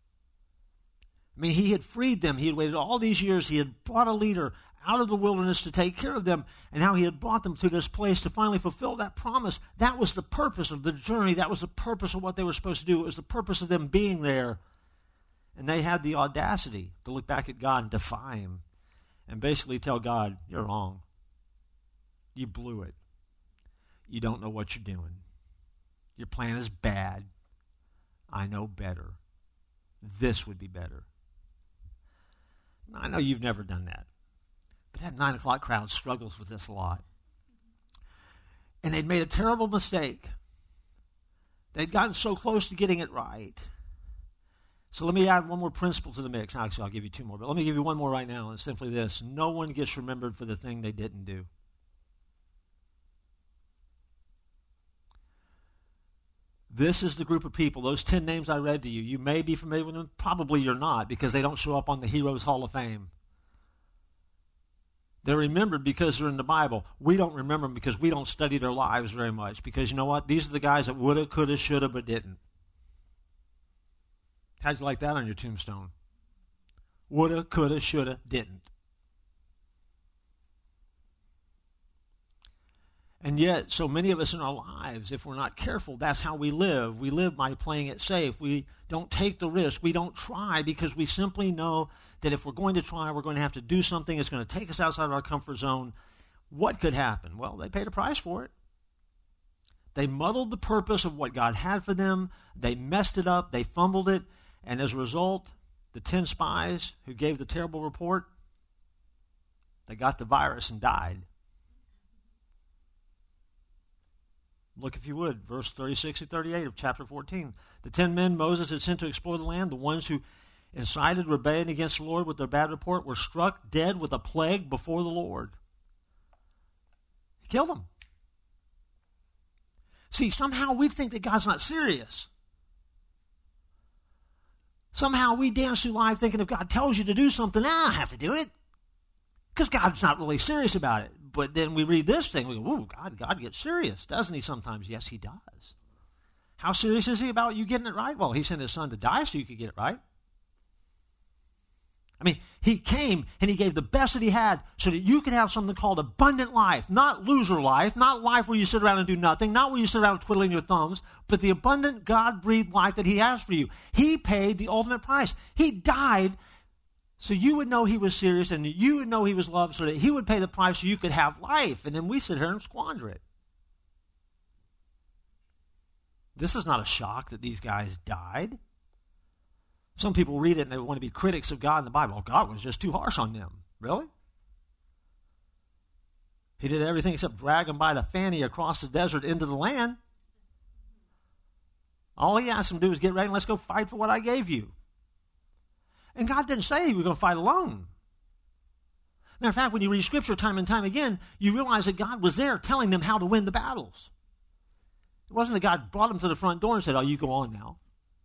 I mean, he had freed them. He had waited all these years. He had brought a leader out of the wilderness to take care of them. And now he had brought them to this place to finally fulfill that promise. That was the purpose of the journey. That was the purpose of what they were supposed to do. It was the purpose of them being there. And they had the audacity to look back at God and defy him and basically tell God, you're wrong. You blew it. You don't know what you're doing. Your plan is bad. I know better. This would be better. Now, I know you've never done that. But that nine o'clock crowd struggles with this a lot. And they'd made a terrible mistake. They'd gotten so close to getting it right. So let me add one more principle to the mix. Actually, I'll give you two more. But let me give you one more right now. And it's simply this. No one gets remembered for the thing they didn't do. This is the group of people, those ten names I read to you. You may be familiar with them. Probably you're not, because they don't show up on the Heroes Hall of Fame. They're remembered because they're in the Bible. We don't remember them because we don't study their lives very much. Because you know what? These are the guys that woulda, coulda, shoulda, but didn't. How'd you like that on your tombstone? Woulda, coulda, shoulda, didn't. And yet, so many of us in our lives, if we're not careful, that's how we live. We live by playing it safe. We don't take the risk. We don't try because we simply know that if we're going to try, we're going to have to do something that's going to take us outside of our comfort zone. What could happen? Well, they paid a price for it. They muddled the purpose of what God had for them. They messed it up. They fumbled it. And as a result, the ten spies who gave the terrible report, they got the virus and died. Look, if you would, verse thirty-six to thirty-eight of chapter fourteen. The ten men Moses had sent to explore the land, the ones who incited rebellion against the Lord with their bad report, were struck dead with a plague before the Lord. He killed them. See, somehow we think that God's not serious. Somehow we dance through life thinking if God tells you to do something, ah, I have to do it. Because God's not really serious about it. But then we read this thing, we go, ooh, God, God gets serious, doesn't he sometimes? Yes, he does. How serious is he about you getting it right? Well, he sent his son to die so you could get it right. I mean, he came and he gave the best that he had so that you could have something called abundant life, not loser life, not life where you sit around and do nothing, not where you sit around twiddling your thumbs, but the abundant God-breathed life that he has for you. He paid the ultimate price. He died so you would know he was serious and you would know he was loved so that he would pay the price so you could have life. And then we sit here and squander it. This is not a shock that these guys died. Some people read it and they want to be critics of God in the Bible. Oh, God was just too harsh on them. Really? He did everything except drag them by the fanny across the desert into the land. All he asked them to do was get ready and let's go fight for what I gave you. And God didn't say he was going to fight alone. Matter of fact, when you read Scripture time and time again, you realize that God was there telling them how to win the battles. It wasn't that God brought them to the front door and said, oh, you go on now.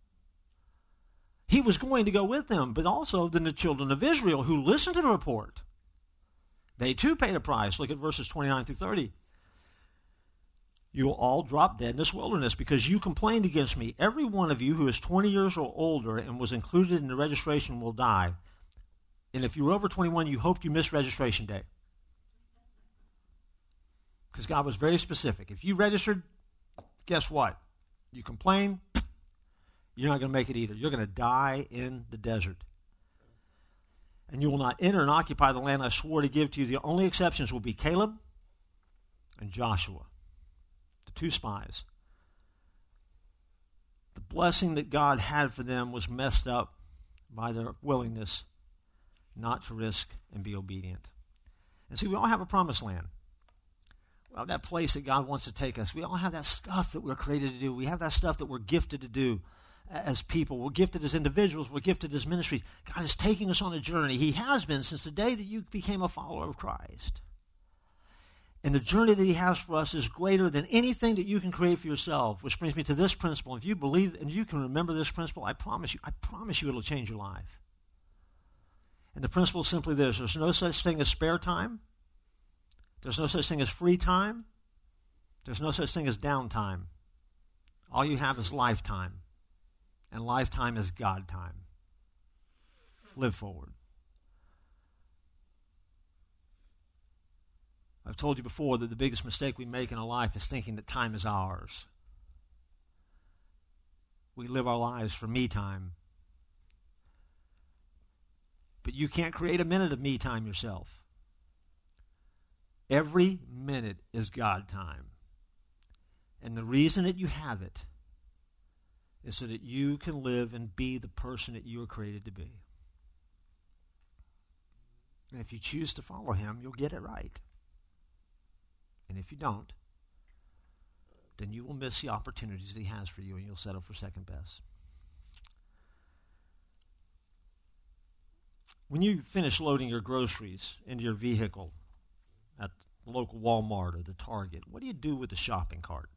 He was going to go with them, but also then the children of Israel who listened to the report. They too paid a price. Look at verses twenty-nine through thirty. You will all drop dead in this wilderness because you complained against me. Every one of you who is twenty years or older and was included in the registration will die. And if you were over twenty-one, you hoped you missed registration day. Because God was very specific. If you registered, guess what? You complain, you're not going to make it either. You're going to die in the desert. And you will not enter and occupy the land I swore to give to you. The only exceptions will be Caleb and Joshua, the two spies. The blessing that God had for them was messed up by their willingness not to risk and be obedient. And see, we all have a promised land. We have that place that God wants to take us. We all have that stuff that we're created to do. We have that stuff that we're gifted to do as people. We're gifted as individuals. We're gifted as ministries. God is taking us on a journey. He has been since the day that you became a follower of Christ. And the journey that he has for us is greater than anything that you can create for yourself, which brings me to this principle. If you believe and you can remember this principle, I promise you, I promise you it'll change your life. And the principle is simply this. There's no such thing as spare time. There's no such thing as free time. There's no such thing as downtime. All you have is lifetime. And lifetime is God time. Live forward. I've told you before that the biggest mistake we make in our life is thinking that time is ours. We live our lives for me time. But you can't create a minute of me time yourself. Every minute is God time. And the reason that you have it is so that you can live and be the person that you were created to be. And if you choose to follow him, you'll get it right. And if you don't, then you will miss the opportunities that he has for you and you'll settle for second best. When you finish loading your groceries into your vehicle at the local Walmart or the Target, what do you do with the shopping cart?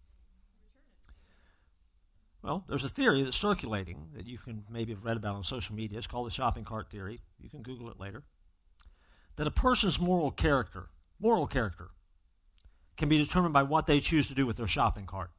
Well, there's a theory that's circulating that you can maybe have read about on social media. It's called the shopping cart theory. You can Google it later. That a person's moral character, moral character, can be determined by what they choose to do with their shopping cart.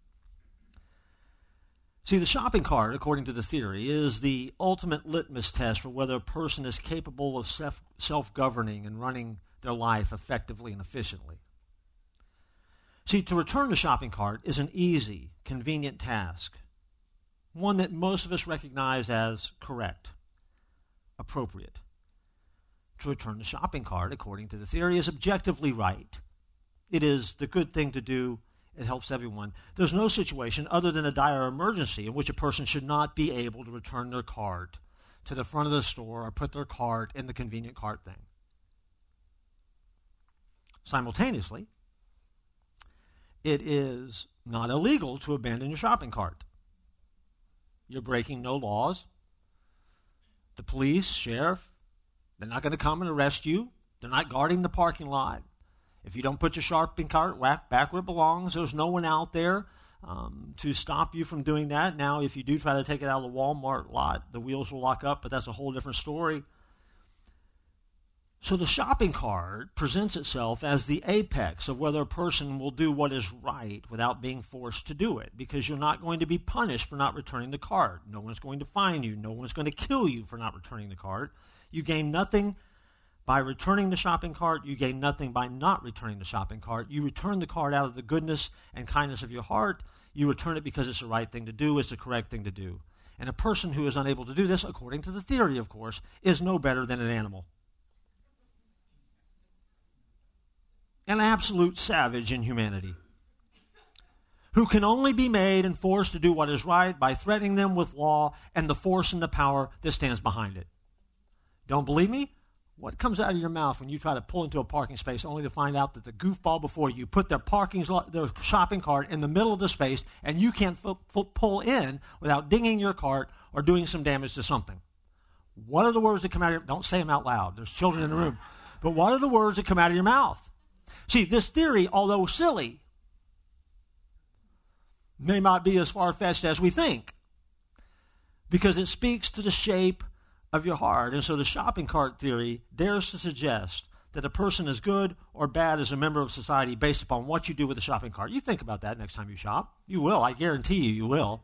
See, the shopping cart, according to the theory, is the ultimate litmus test for whether a person is capable of self, self-governing and running their life effectively and efficiently. See, to return the shopping cart is an easy, convenient task, one that most of us recognize as correct, appropriate. To return the shopping cart, according to the theory, is objectively right. It is the good thing to do. it helps everyone. There's no situation other than a dire emergency in which a person should not be able to return their cart to the front of the store or put their cart in the convenient cart thing. Simultaneously, it is not illegal to abandon your shopping cart. You're breaking no laws. The police, sheriff, they're not going to come and arrest you. They're not guarding the parking lot. If you don't put your shopping cart back where it belongs, there's no one out there um, to stop you from doing that. Now, if you do try to take it out of the Walmart lot, the wheels will lock up, but that's a whole different story. So the shopping cart presents itself as the apex of whether a person will do what is right without being forced to do it, because you're not going to be punished for not returning the cart. No one's going to fine you. No one's going to kill you for not returning the cart. You gain nothing by returning the shopping cart. You gain nothing by not returning the shopping cart. You return the cart out of the goodness and kindness of your heart. You return it because it's the right thing to do. It's the correct thing to do. And a person who is unable to do this, according to the theory, of course, is no better than an animal. An absolute savage in humanity, who can only be made and forced to do what is right by threatening them with law and the force and the power that stands behind it. Don't believe me? What comes out of your mouth when you try to pull into a parking space only to find out that the goofball before you put their parking, their shopping cart in the middle of the space and you can't f- f- pull in without dinging your cart or doing some damage to something? What are the words that come out of your mouth? Don't say them out loud. There's children in the room. But what are the words that come out of your mouth? See, this theory, although silly, may not be as far-fetched as we think, because it speaks to the shape of your heart. And so the shopping cart theory dares to suggest that a person is good or bad as a member of society based upon what you do with the shopping cart. You think about that next time you shop. You will. I guarantee you, you will.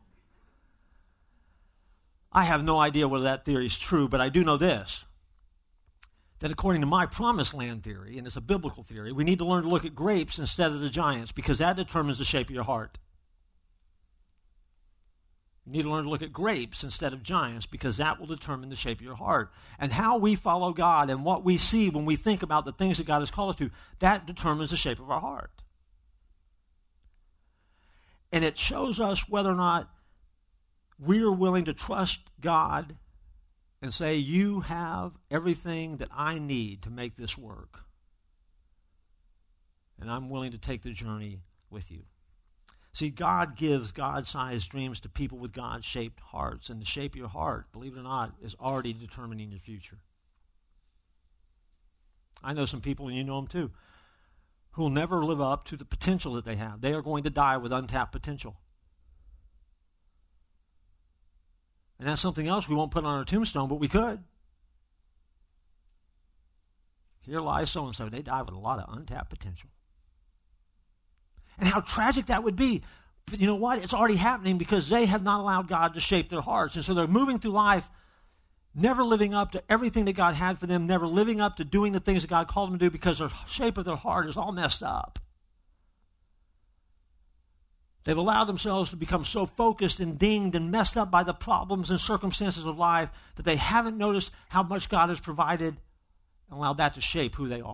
I have no idea whether that theory is true, but I do know this, that according to my promised land theory, and it's a biblical theory, we need to learn to look at grapes instead of the giants, because that determines the shape of your heart. You need to learn to look at grapes instead of giants, because that will determine the shape of your heart. And how we follow God and what we see when we think about the things that God has called us to, that determines the shape of our heart. And it shows us whether or not we are willing to trust God and say, you have everything that I need to make this work. And I'm willing to take the journey with you. See, God gives God-sized dreams to people with God-shaped hearts. And the shape of your heart, believe it or not, is already determining your future. I know some people, and you know them too, who will never live up to the potential that they have. They are going to die with untapped potential. And that's something else we won't put on our tombstone, but we could. Here lies so-and-so. They die with a lot of untapped potential. And how tragic that would be. But you know what? It's already happening because they have not allowed God to shape their hearts. And so they're moving through life never living up to everything that God had for them, never living up to doing the things that God called them to do because their shape of their heart is all messed up. They've allowed themselves to become so focused and dinged and messed up by the problems and circumstances of life that they haven't noticed how much God has provided and allowed that to shape who they are.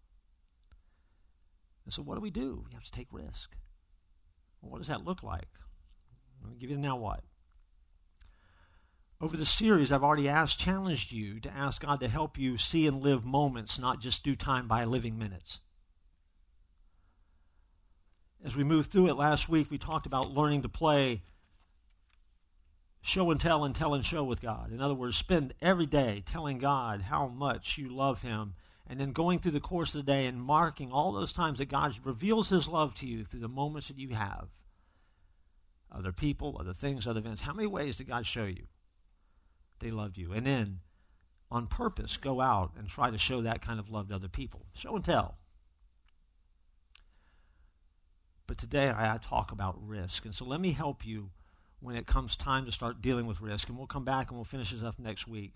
And so what do we do? We have to take risk. Well, what does that look like? Let me give you the now what. Over the series, I've already asked, challenged you to ask God to help you see and live moments, not just do time by living minutes. As we moved through it last week, we talked about learning to play show and tell and tell and show with God. In other words, spend every day telling God how much you love Him, and then going through the course of the day and marking all those times that God reveals His love to you through the moments that you have. Other people, other things, other events. How many ways did God show you they loved you? And then, on purpose, go out and try to show that kind of love to other people. Show and tell. But today I, I talk about risk. And so let me help you when it comes time to start dealing with risk. And we'll come back and we'll finish this up next week.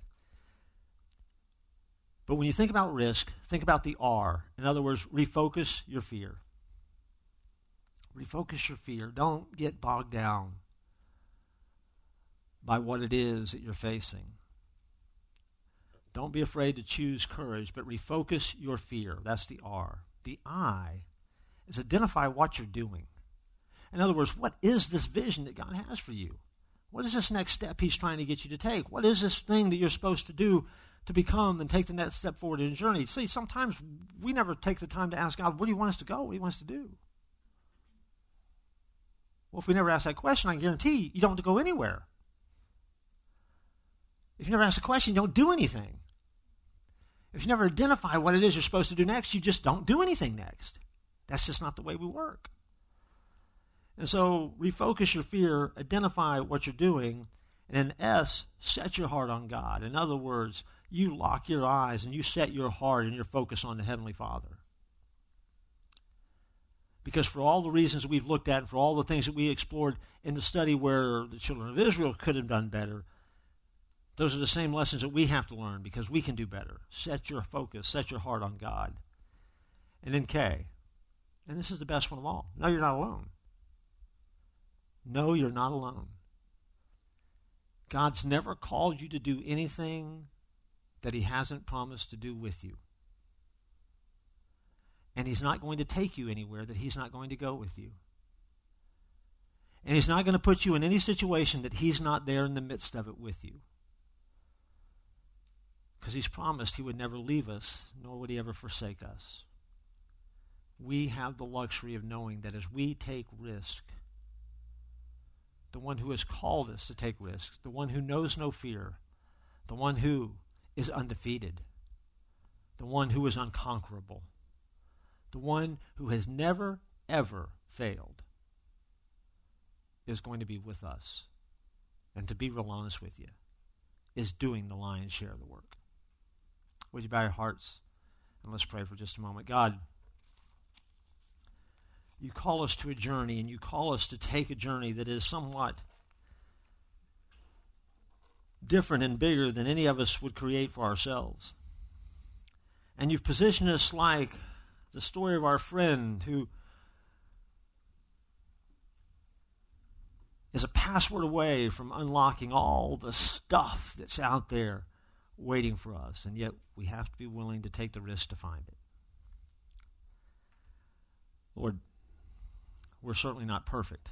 But when you think about risk, think about the R. In other words, refocus your fear. Refocus your fear. Don't get bogged down by what it is that you're facing. Don't be afraid to choose courage, but refocus your fear. That's the R. The I is identify what you're doing. In other words, what is this vision that God has for you? What is this next step he's trying to get you to take? What is this thing that you're supposed to do to become and take the next step forward in your journey? See, sometimes we never take the time to ask God, where do you want us to go? What do you want us to do? Well, if we never ask that question, I guarantee you don't have to go anywhere. If you never ask the question, you don't do anything. If you never identify what it is you're supposed to do next, you just don't do anything next. That's just not the way we work. And so refocus your fear, identify what you're doing, and then S, set your heart on God. In other words, you lock your eyes and you set your heart and your focus on the Heavenly Father. Because for all the reasons that we've looked at and for all the things that we explored in the study where the children of Israel could have done better, those are the same lessons that we have to learn because we can do better. Set your focus, set your heart on God. And then K, and this is the best one of all. No, you're not alone. No, you're not alone. God's never called you to do anything that he hasn't promised to do with you. And he's not going to take you anywhere that he's not going to go with you. And he's not going to put you in any situation that he's not there in the midst of it with you. Because he's promised he would never leave us, nor would he ever forsake us. We have the luxury of knowing that as we take risk, the one who has called us to take risks, the one who knows no fear, the one who is undefeated, the one who is unconquerable, the one who has never, ever failed, is going to be with us. And to be real honest with you, is doing the lion's share of the work. Would you bow your hearts and let's pray for just a moment. God, you call us to a journey, and you call us to take a journey that is somewhat different and bigger than any of us would create for ourselves. And you've positioned us like the story of our friend who is a password away from unlocking all the stuff that's out there waiting for us, and yet we have to be willing to take the risk to find it. Lord, we're certainly not perfect.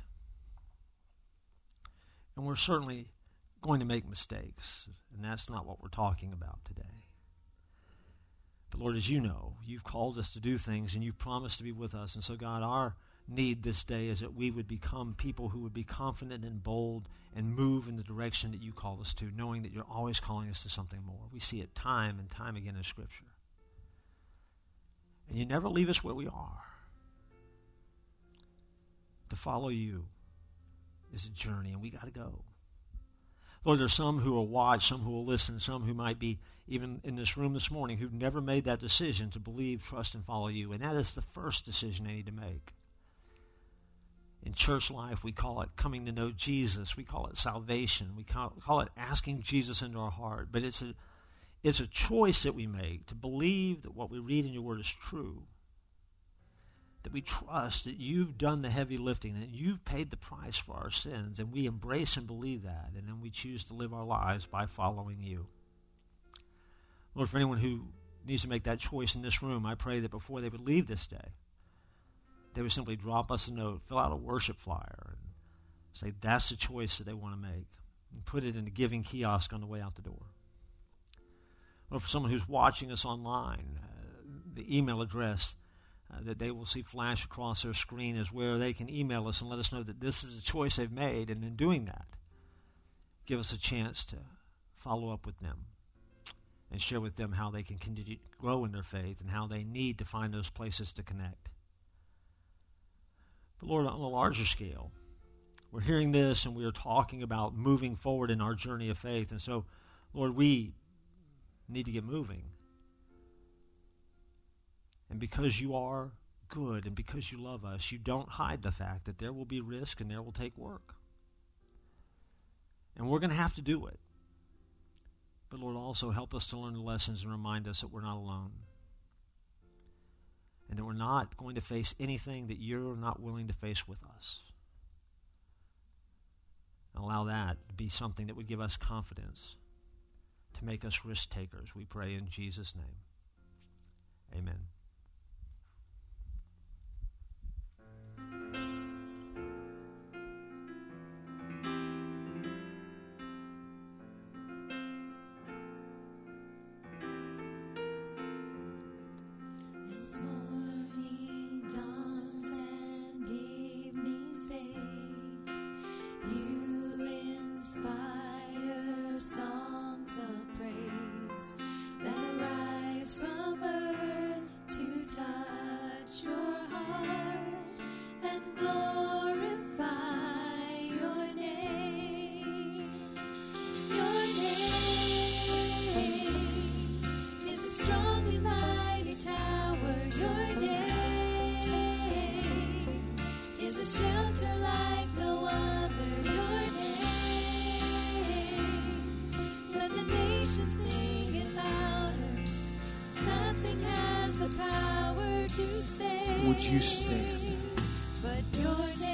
And we're certainly going to make mistakes, and that's not what we're talking about today. But Lord, as you know, you've called us to do things, and you've promised to be with us. And so, God, our need this day is that we would become people who would be confident and bold and move in the direction that you call us to, knowing that you're always calling us to something more. We see it time and time again in Scripture. And you never leave us where we are. To follow you is a journey, and we got to go. Lord, there's some who will watch, some who will listen, some who might be even in this room this morning who've never made that decision to believe, trust, and follow you. And that is the first decision they need to make. In church life, we call it coming to know Jesus. We call it salvation. We call, call it asking Jesus into our heart. But it's a, it's a choice that we make to believe that what we read in your word is true. That we trust that you've done the heavy lifting, that you've paid the price for our sins, and we embrace and believe that, and then we choose to live our lives by following you. Lord, for anyone who needs to make that choice in this room, I pray that before they would leave this day, they would simply drop us a note, fill out a worship flyer, and say that's the choice that they want to make, and put it in the giving kiosk on the way out the door. Or for someone who's watching us online, uh, the email address uh, that they will see flash across their screen is where they can email us and let us know that this is a choice they've made, and in doing that, give us a chance to follow up with them and share with them how they can continue to grow in their faith and how they need to find those places to connect. But Lord, on a larger scale, we're hearing this and we are talking about moving forward in our journey of faith. And so, Lord, we need to get moving. And because you are good and because you love us, you don't hide the fact that there will be risk and there will take work. And we're going to have to do it. But Lord, also help us to learn the lessons and remind us that we're not alone. And that we're not going to face anything that you're not willing to face with us. And allow that to be something that would give us confidence to make us risk takers. We pray in Jesus' name. Amen.
to say,
would you stand?
but your name.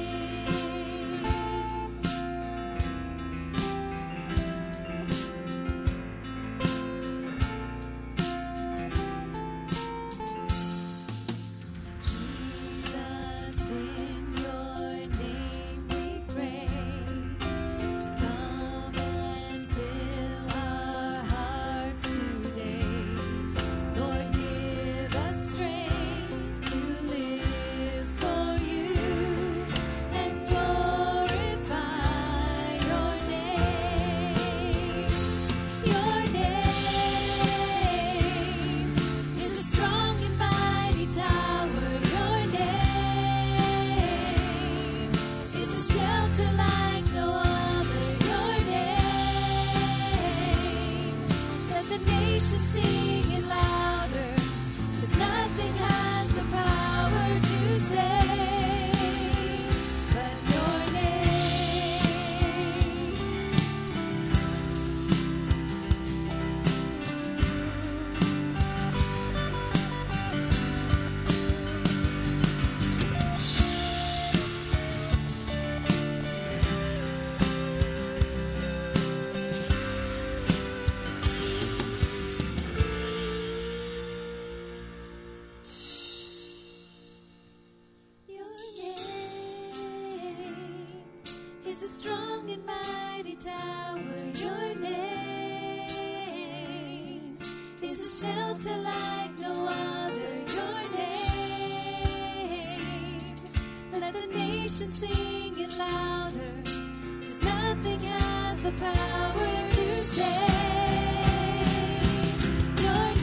Jesus, in your name we pray. Come and fill our hearts today. Lord, give us strength to live for you and glorify your name. Your name is a strong and mighty tower. Your name is a shelter like no other. Your name, let the nations sing it louder, 'cause nothing has the power to save but your name. Your name is a strong and mighty tower. Your name is a shelter like no other. Your name, let the nations sing it louder, 'cause nothing has the power to save. Your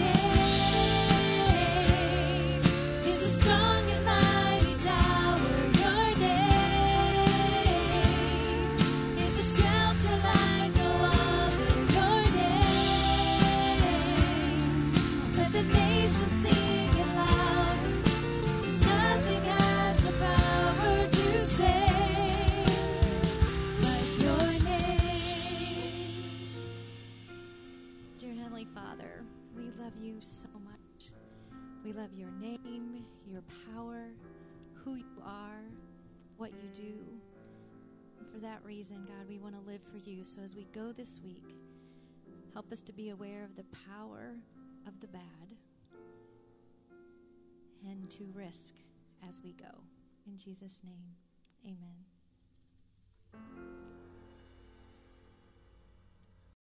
name is a strong and mighty tower. Your name is a shelter like no other. Your name, let the nations sing it louder, 'cause nothing has the power to save but your name. Dear Heavenly Father, we love you so much. We love your name, your power, who you are, what you do. And for that reason, God, we want to live for you. So as we go this week, help us to be aware of the power of the bad and to risk as we go. In Jesus' name, amen.